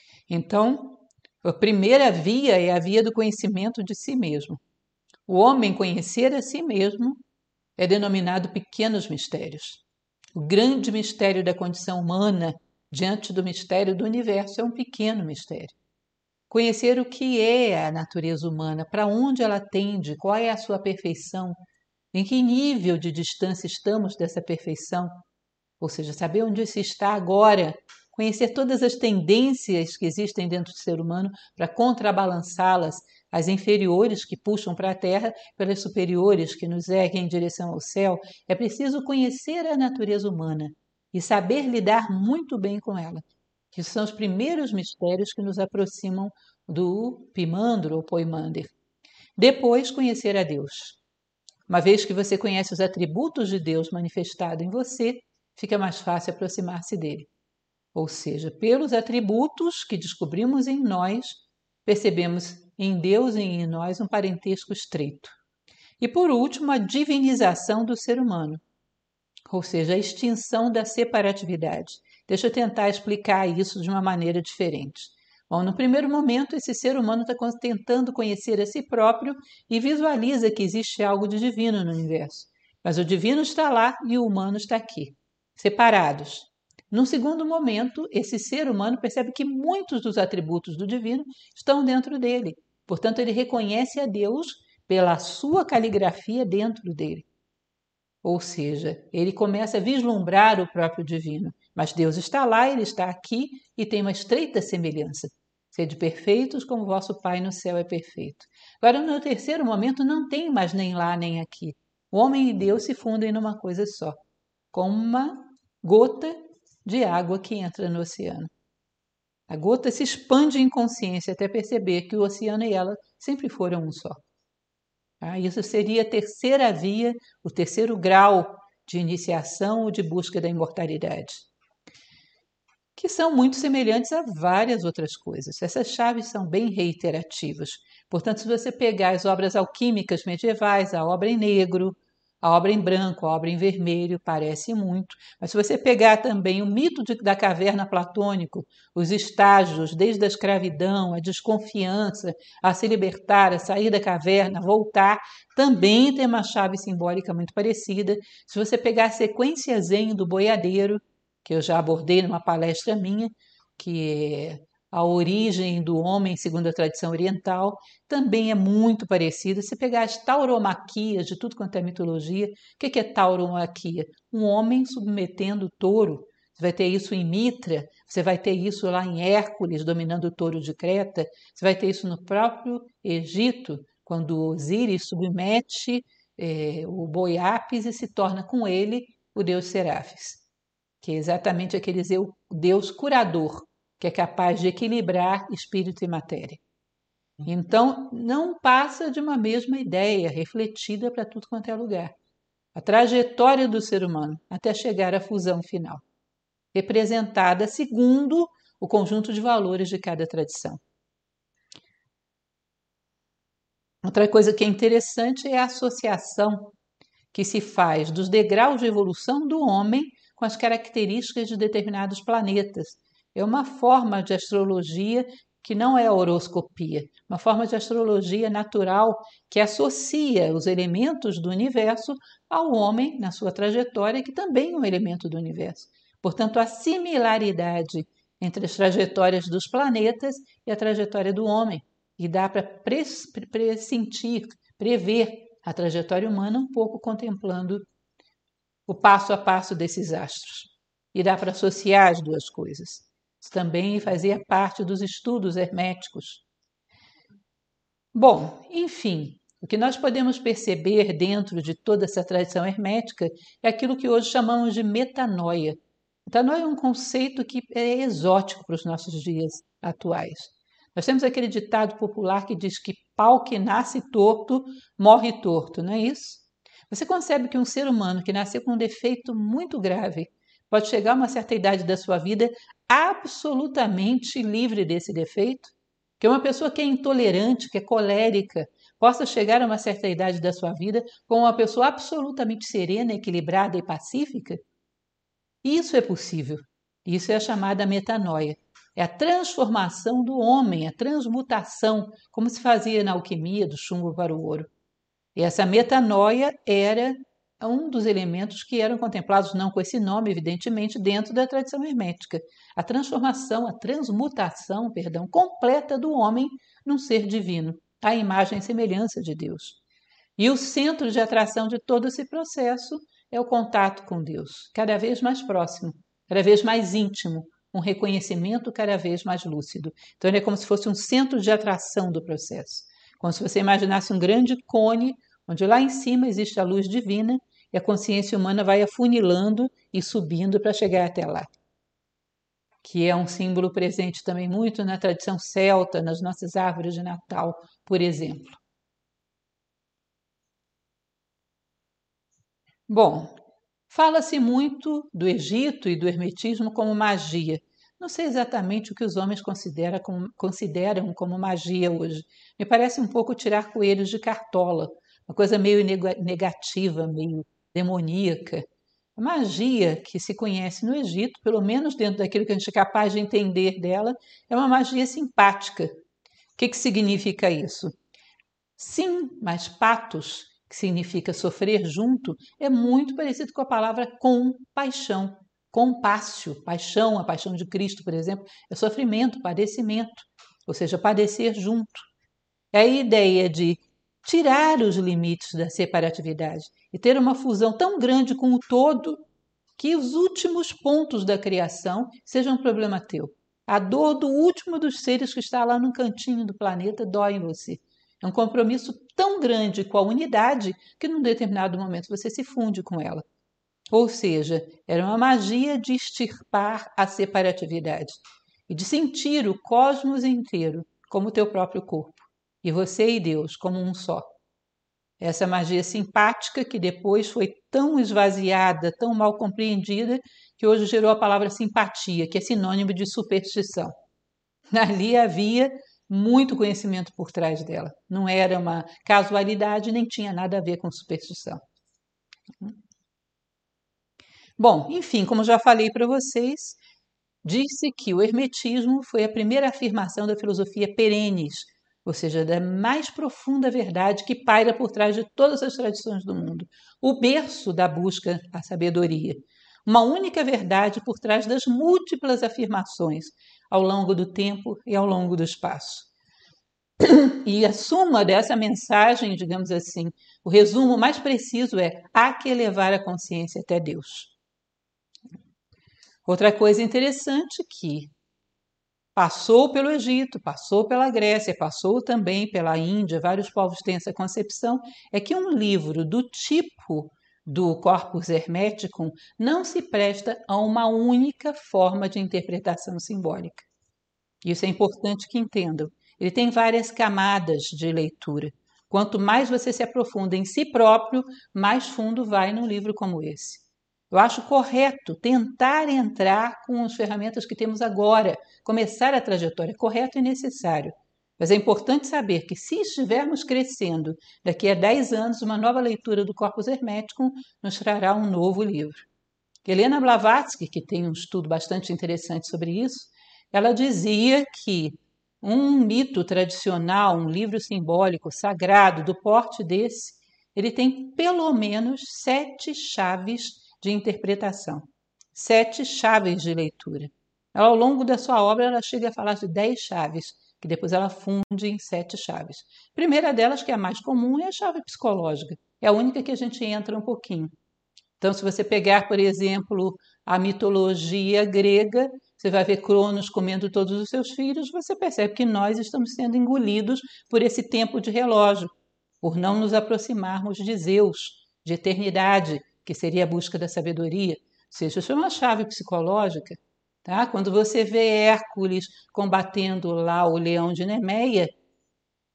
Speaker 1: Então, a primeira via é a via do conhecimento de si mesmo. O homem conhecer a si mesmo é denominado pequenos mistérios. O grande mistério da condição humana diante do mistério do universo é um pequeno mistério. Conhecer o que é a natureza humana, para onde ela tende, qual é a sua perfeição, em que nível de distância estamos dessa perfeição, ou seja, saber onde se está agora, conhecer todas as tendências que existem dentro do ser humano para contrabalançá-las, as inferiores que puxam para a terra, pelas superiores que nos erguem em direção ao céu. É preciso conhecer a natureza humana e saber lidar muito bem com ela, que são os primeiros mistérios que nos aproximam do Pimandro ou Poimander. Depois, conhecer a Deus. Uma vez que você conhece os atributos de Deus manifestados em você, fica mais fácil aproximar-se dele. Ou seja, pelos atributos que descobrimos em nós, percebemos em Deus e em nós um parentesco estreito. E por último, a divinização do ser humano, ou seja, a extinção da separatividade. Deixa eu tentar explicar isso de uma maneira diferente. Bom, no primeiro momento, esse ser humano está tentando conhecer a si próprio e visualiza que existe algo de divino no universo. Mas o divino está lá e o humano está aqui, separados. Num segundo momento, esse ser humano percebe que muitos dos atributos do divino estão dentro dele. Portanto, ele reconhece a Deus pela sua caligrafia dentro dele. Ou seja, ele começa a vislumbrar o próprio divino. Mas Deus está lá, ele está aqui e tem uma estreita semelhança. Sede perfeitos como vosso Pai no céu é perfeito. Agora, no terceiro momento, não tem mais nem lá nem aqui. O homem e Deus se fundem numa coisa só, como uma gota de água que entra no oceano. A gota se expande em consciência até perceber que o oceano e ela sempre foram um só. Isso seria a terceira via, o terceiro grau de iniciação ou de busca da imortalidade, que são muito semelhantes a várias outras coisas. Essas chaves são bem reiterativas. Portanto, se você pegar as obras alquímicas medievais, a obra em negro, a obra em branco, a obra em vermelho, parece muito. Mas se você pegar também o mito da caverna platônico, os estágios, desde a escravidão, a desconfiança, a se libertar, a sair da caverna, voltar, também tem uma chave simbólica muito parecida. Se você pegar a sequência zen do boiadeiro, que eu já abordei numa palestra minha, que é a origem do homem segundo a tradição oriental, também é muito parecida. Se pegar as tauromaquias de tudo quanto é mitologia, o que é tauromaquia? Um homem submetendo o touro. Você vai ter isso em Mitra, você vai ter isso lá em Hércules, dominando o touro de Creta, você vai ter isso no próprio Egito, quando Osíris submete o boi Apis e se torna com ele o deus Serafis, que é exatamente aquele deus curador, que é capaz de equilibrar espírito e matéria. Então, não passa de uma mesma ideia, refletida para tudo quanto é lugar. A trajetória do ser humano até chegar à fusão final, representada segundo o conjunto de valores de cada tradição. Outra coisa que é interessante é a associação que se faz dos degraus de evolução do homem com as características de determinados planetas. É uma forma de astrologia que não é a horoscopia, uma forma de astrologia natural que associa os elementos do universo ao homem na sua trajetória, que também é um elemento do universo. Portanto, a similaridade entre as trajetórias dos planetas e a trajetória do homem. E dá para pressentir, prever a trajetória humana um pouco contemplando o passo a passo desses astros. E dá para associar as duas coisas. Isso também fazia parte dos estudos herméticos. Bom, enfim, o que nós podemos perceber dentro de toda essa tradição hermética é aquilo que hoje chamamos de metanoia. Metanoia é um conceito que é exótico para os nossos dias atuais. Nós temos aquele ditado popular que diz que pau que nasce torto, morre torto, não é isso? Você concebe que um ser humano que nasceu com um defeito muito grave pode chegar a uma certa idade da sua vida absolutamente livre desse defeito? Que uma pessoa que é intolerante, que é colérica, possa chegar a uma certa idade da sua vida como uma pessoa absolutamente serena, equilibrada e pacífica? Isso é possível. Isso é a chamada metanoia. É a transformação do homem, a transmutação, como se fazia na alquimia do chumbo para o ouro. E essa metanoia era um dos elementos que eram contemplados, não com esse nome, evidentemente, dentro da tradição hermética. A transformação, a transmutação, perdão, completa do homem num ser divino, à imagem e semelhança de Deus. E o centro de atração de todo esse processo é o contato com Deus, cada vez mais próximo, cada vez mais íntimo, um reconhecimento cada vez mais lúcido. Então, ele é como se fosse um centro de atração do processo. Como se você imaginasse um grande cone, onde lá em cima existe a luz divina e a consciência humana vai afunilando e subindo para chegar até lá. Que é um símbolo presente também muito na tradição celta, nas nossas árvores de Natal, por exemplo. Bom, fala-se muito do Egito e do hermetismo como magia. Não sei exatamente o que os homens consideram como magia hoje. Me parece um pouco tirar coelhos de cartola, uma coisa meio negativa, meio demoníaca. A magia que se conhece no Egito, pelo menos dentro daquilo que a gente é capaz de entender dela, é uma magia simpática. O que significa isso? Sim, mas patos, que significa sofrer junto, é muito parecido com a palavra compaixão. Compássio, paixão, a paixão de Cristo, por exemplo, é sofrimento, padecimento, ou seja, padecer junto. É a ideia de tirar os limites da separatividade e ter uma fusão tão grande com o todo que os últimos pontos da criação sejam um problema teu. A dor do último dos seres que está lá no cantinho do planeta dói em você. É um compromisso tão grande com a unidade que num determinado momento você se funde com ela. Ou seja, era uma magia de extirpar a separatividade e de sentir o cosmos inteiro como teu próprio corpo, e você e Deus como um só. Essa magia simpática que depois foi tão esvaziada, tão mal compreendida, que hoje gerou a palavra simpatia, que é sinônimo de superstição. Ali havia muito conhecimento por trás dela. Não era uma casualidade, nem tinha nada a ver com superstição. Bom, enfim, como já falei para vocês, disse que o hermetismo foi a primeira afirmação da filosofia perenes, ou seja, da mais profunda verdade que paira por trás de todas as tradições do mundo, o berço da busca à sabedoria, uma única verdade por trás das múltiplas afirmações ao longo do tempo e ao longo do espaço. E a suma dessa mensagem, digamos assim, o resumo mais preciso é: há que elevar a consciência até Deus. Outra coisa interessante que passou pelo Egito, passou pela Grécia, passou também pela Índia, vários povos têm essa concepção, é que um livro do tipo do Corpus Hermeticum não se presta a uma única forma de interpretação simbólica. Isso é importante que entendam. Ele tem várias camadas de leitura. Quanto mais você se aprofunda em si próprio, mais fundo vai num livro como esse. Eu acho correto tentar entrar com as ferramentas que temos agora, começar a trajetória, correto e necessário. Mas é importante saber que se estivermos crescendo, daqui a 10 anos, uma nova leitura do Corpus Hermeticum nos trará um novo livro. Helena Blavatsky, que tem um estudo bastante interessante sobre isso, ela dizia que um mito tradicional, um livro simbólico, sagrado, do porte desse, ele tem pelo menos 7 chaves de interpretação, 7 chaves de leitura. Ao longo da sua obra, ela chega a falar de 10 chaves, que depois ela funde em 7 chaves. A primeira delas, que é a mais comum, é a chave psicológica. É a única que a gente entra um pouquinho. Então, se você pegar, por exemplo, a mitologia grega, você vai ver Cronos comendo todos os seus filhos, você percebe que nós estamos sendo engolidos por esse tempo de relógio, por não nos aproximarmos de Zeus, de eternidade, que seria a busca da sabedoria. Ou seja, isso é uma chave psicológica. Tá? Quando você vê Hércules combatendo lá o leão de Nemeia,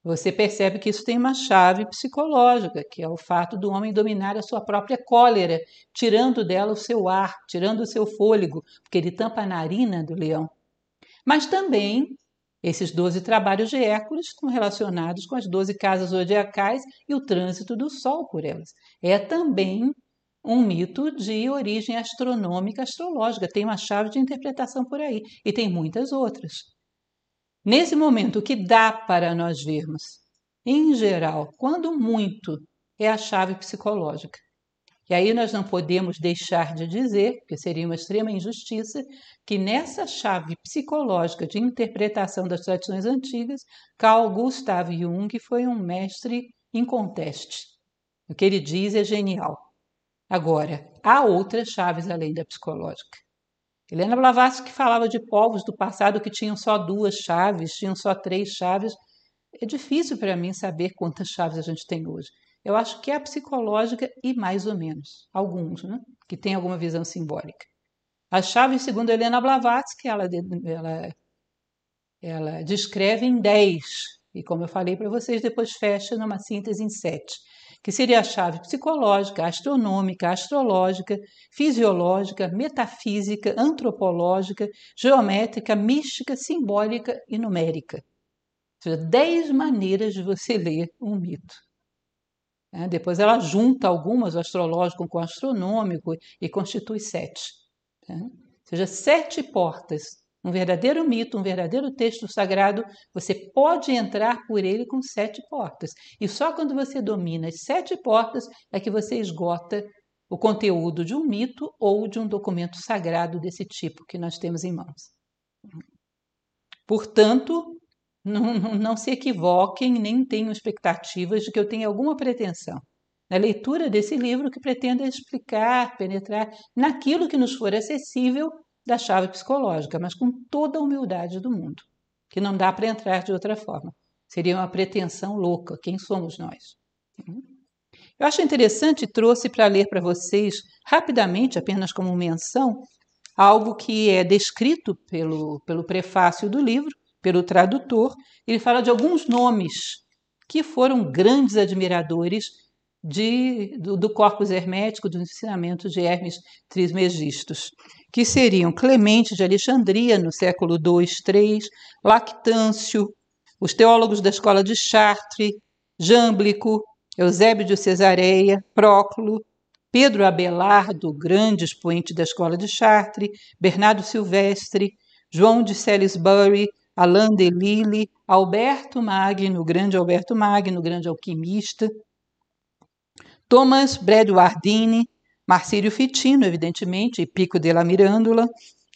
Speaker 1: você percebe que isso tem uma chave psicológica, que é o fato do homem dominar a sua própria cólera, tirando dela o seu ar, tirando o seu fôlego, porque ele tampa a narina do leão. Mas também esses 12 trabalhos de Hércules estão relacionados com as 12 casas zodiacais e o trânsito do Sol por elas. É também um mito de origem astronômica, astrológica. Tem uma chave de interpretação por aí e tem muitas outras. Nesse momento, o que dá para nós vermos, em geral, quando muito, é a chave psicológica. E aí nós não podemos deixar de dizer, porque seria uma extrema injustiça, que nessa chave psicológica de interpretação das tradições antigas, Carl Gustav Jung foi um mestre inconteste. O que ele diz é genial. Agora, há outras chaves além da psicológica. Helena Blavatsky falava de povos do passado que tinham só 2 chaves, tinham só 3 chaves. É difícil para mim saber quantas chaves a gente tem hoje. Eu acho que é a psicológica e mais ou menos, alguns, né, que tem alguma visão simbólica. As chaves, segundo Helena Blavatsky, ela descreve em 10, e como eu falei para vocês, depois fecha numa síntese em 7, que seria a chave psicológica, astronômica, astrológica, fisiológica, metafísica, antropológica, geométrica, mística, simbólica e numérica. Ou seja, 10 maneiras de você ler um mito. Depois ela junta algumas, o astrológico com o astronômico, e constitui 7. Ou seja, 7 portas. Um verdadeiro mito, um verdadeiro texto sagrado, você pode entrar por ele com 7 portas. E só quando você domina as 7 portas é que você esgota o conteúdo de um mito ou de um documento sagrado desse tipo que nós temos em mãos. Portanto, não se equivoquem, nem tenham expectativas de que eu tenha alguma pretensão na leitura desse livro que pretenda explicar, penetrar naquilo que nos for acessível da chave psicológica, mas com toda a humildade do mundo, que não dá para entrar de outra forma. Seria uma pretensão louca. Quem somos nós? Eu acho interessante, trouxe para ler para vocês rapidamente, apenas como menção, algo que é descrito pelo prefácio do livro, pelo tradutor. Ele fala de alguns nomes que foram grandes admiradores do corpus hermético, dos ensinamentos de Hermes Trismegistus, que seriam Clemente de Alexandria, no século II, III, Lactâncio, os teólogos da escola de Chartres, Jâmblico, Eusébio de Cesareia, Próclo, Pedro Abelardo, grande expoente da escola de Chartres, Bernardo Silvestre, João de Salisbury, Alain de Lille, Alberto Magno, o grande Alberto Magno, grande alquimista, Thomas Bradwardine, Marcílio Fitino, evidentemente, e Pico della Mirandola,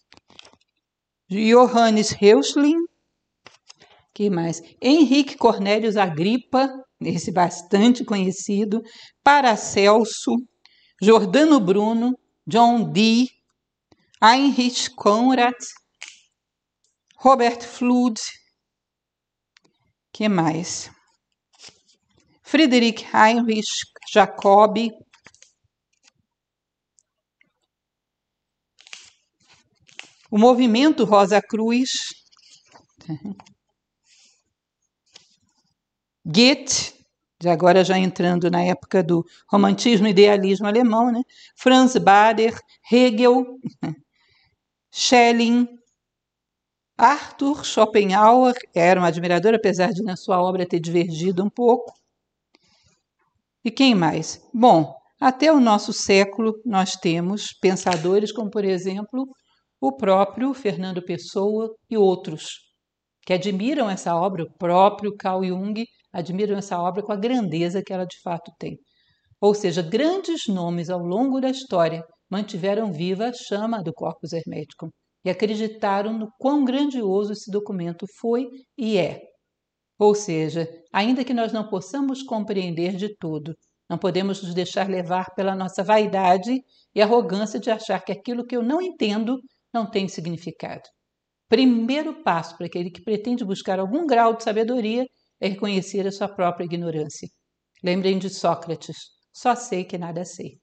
Speaker 1: Johannes Reuchlin, que mais? Henrique Cornelius Agrippa, esse bastante conhecido, Paracelso, Giordano Bruno, John Dee, Heinrich Conrad, Robert Fludd, que mais? Friedrich Heinrich Jacobi, o movimento Rosa Cruz, Goethe, agora já entrando na época do romantismo e idealismo alemão, né? Franz Bader, Hegel, Schelling, Arthur Schopenhauer, era um admirador, apesar de na sua obra ter divergido um pouco. E quem mais? Bom, até o nosso século nós temos pensadores como, por exemplo, o próprio Fernando Pessoa e outros, que admiram essa obra, o próprio Carl Jung admiram essa obra com a grandeza que ela de fato tem. Ou seja, grandes nomes ao longo da história mantiveram viva a chama do Corpus Hermeticum e acreditaram no quão grandioso esse documento foi e é. Ou seja, ainda que nós não possamos compreender de tudo, não podemos nos deixar levar pela nossa vaidade e arrogância de achar que aquilo que eu não entendo não tem significado. Primeiro passo para aquele que pretende buscar algum grau de sabedoria é reconhecer a sua própria ignorância. Lembrem de Sócrates, só sei que nada sei.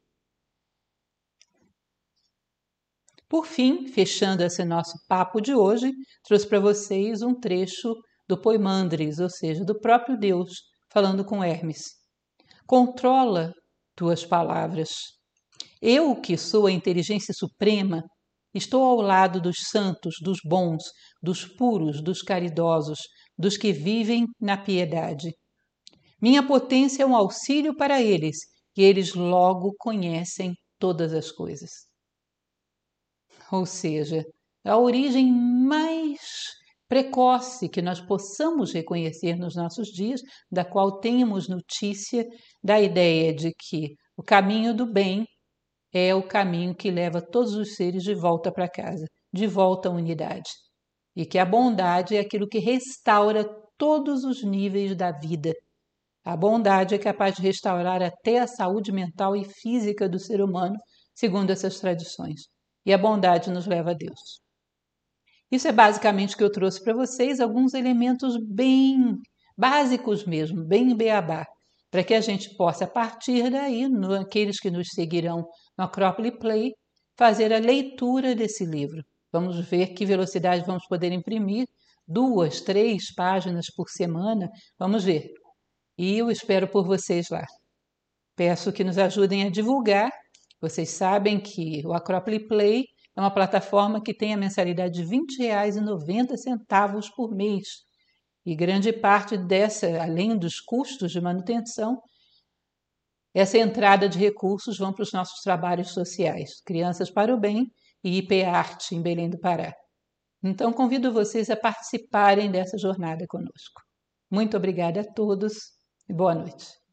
Speaker 1: Por fim, fechando esse nosso papo de hoje, trouxe para vocês um trecho do Poimandres, ou seja, do próprio Deus, falando com Hermes. Controla tuas palavras. Eu, que sou a inteligência suprema, estou ao lado dos santos, dos bons, dos puros, dos caridosos, dos que vivem na piedade. Minha potência é um auxílio para eles, e eles logo conhecem todas as coisas. Ou seja, a origem mais precoce que nós possamos reconhecer nos nossos dias, da qual tenhamos notícia, da ideia de que o caminho do bem é o caminho que leva todos os seres de volta para casa, de volta à unidade. E que a bondade é aquilo que restaura todos os níveis da vida. A bondade é capaz de restaurar até a saúde mental e física do ser humano, segundo essas tradições. E a bondade nos leva a Deus. Isso é basicamente o que eu trouxe para vocês, alguns elementos bem básicos mesmo, bem beabá, para que a gente possa, a partir daí, aqueles que nos seguirão no Acrópole Play, fazer a leitura desse livro. Vamos ver que velocidade vamos poder imprimir, 2, 3 páginas por semana, vamos ver. E eu espero por vocês lá. Peço que nos ajudem a divulgar. Vocês sabem que o Acrópole Play é uma plataforma que tem a mensalidade de R$ 20,90 por mês. E grande parte dessa, além dos custos de manutenção, essa entrada de recursos vão para os nossos trabalhos sociais, Crianças para o Bem e IP Arte em Belém do Pará. Então convido vocês a participarem dessa jornada conosco. Muito obrigada a todos e boa noite.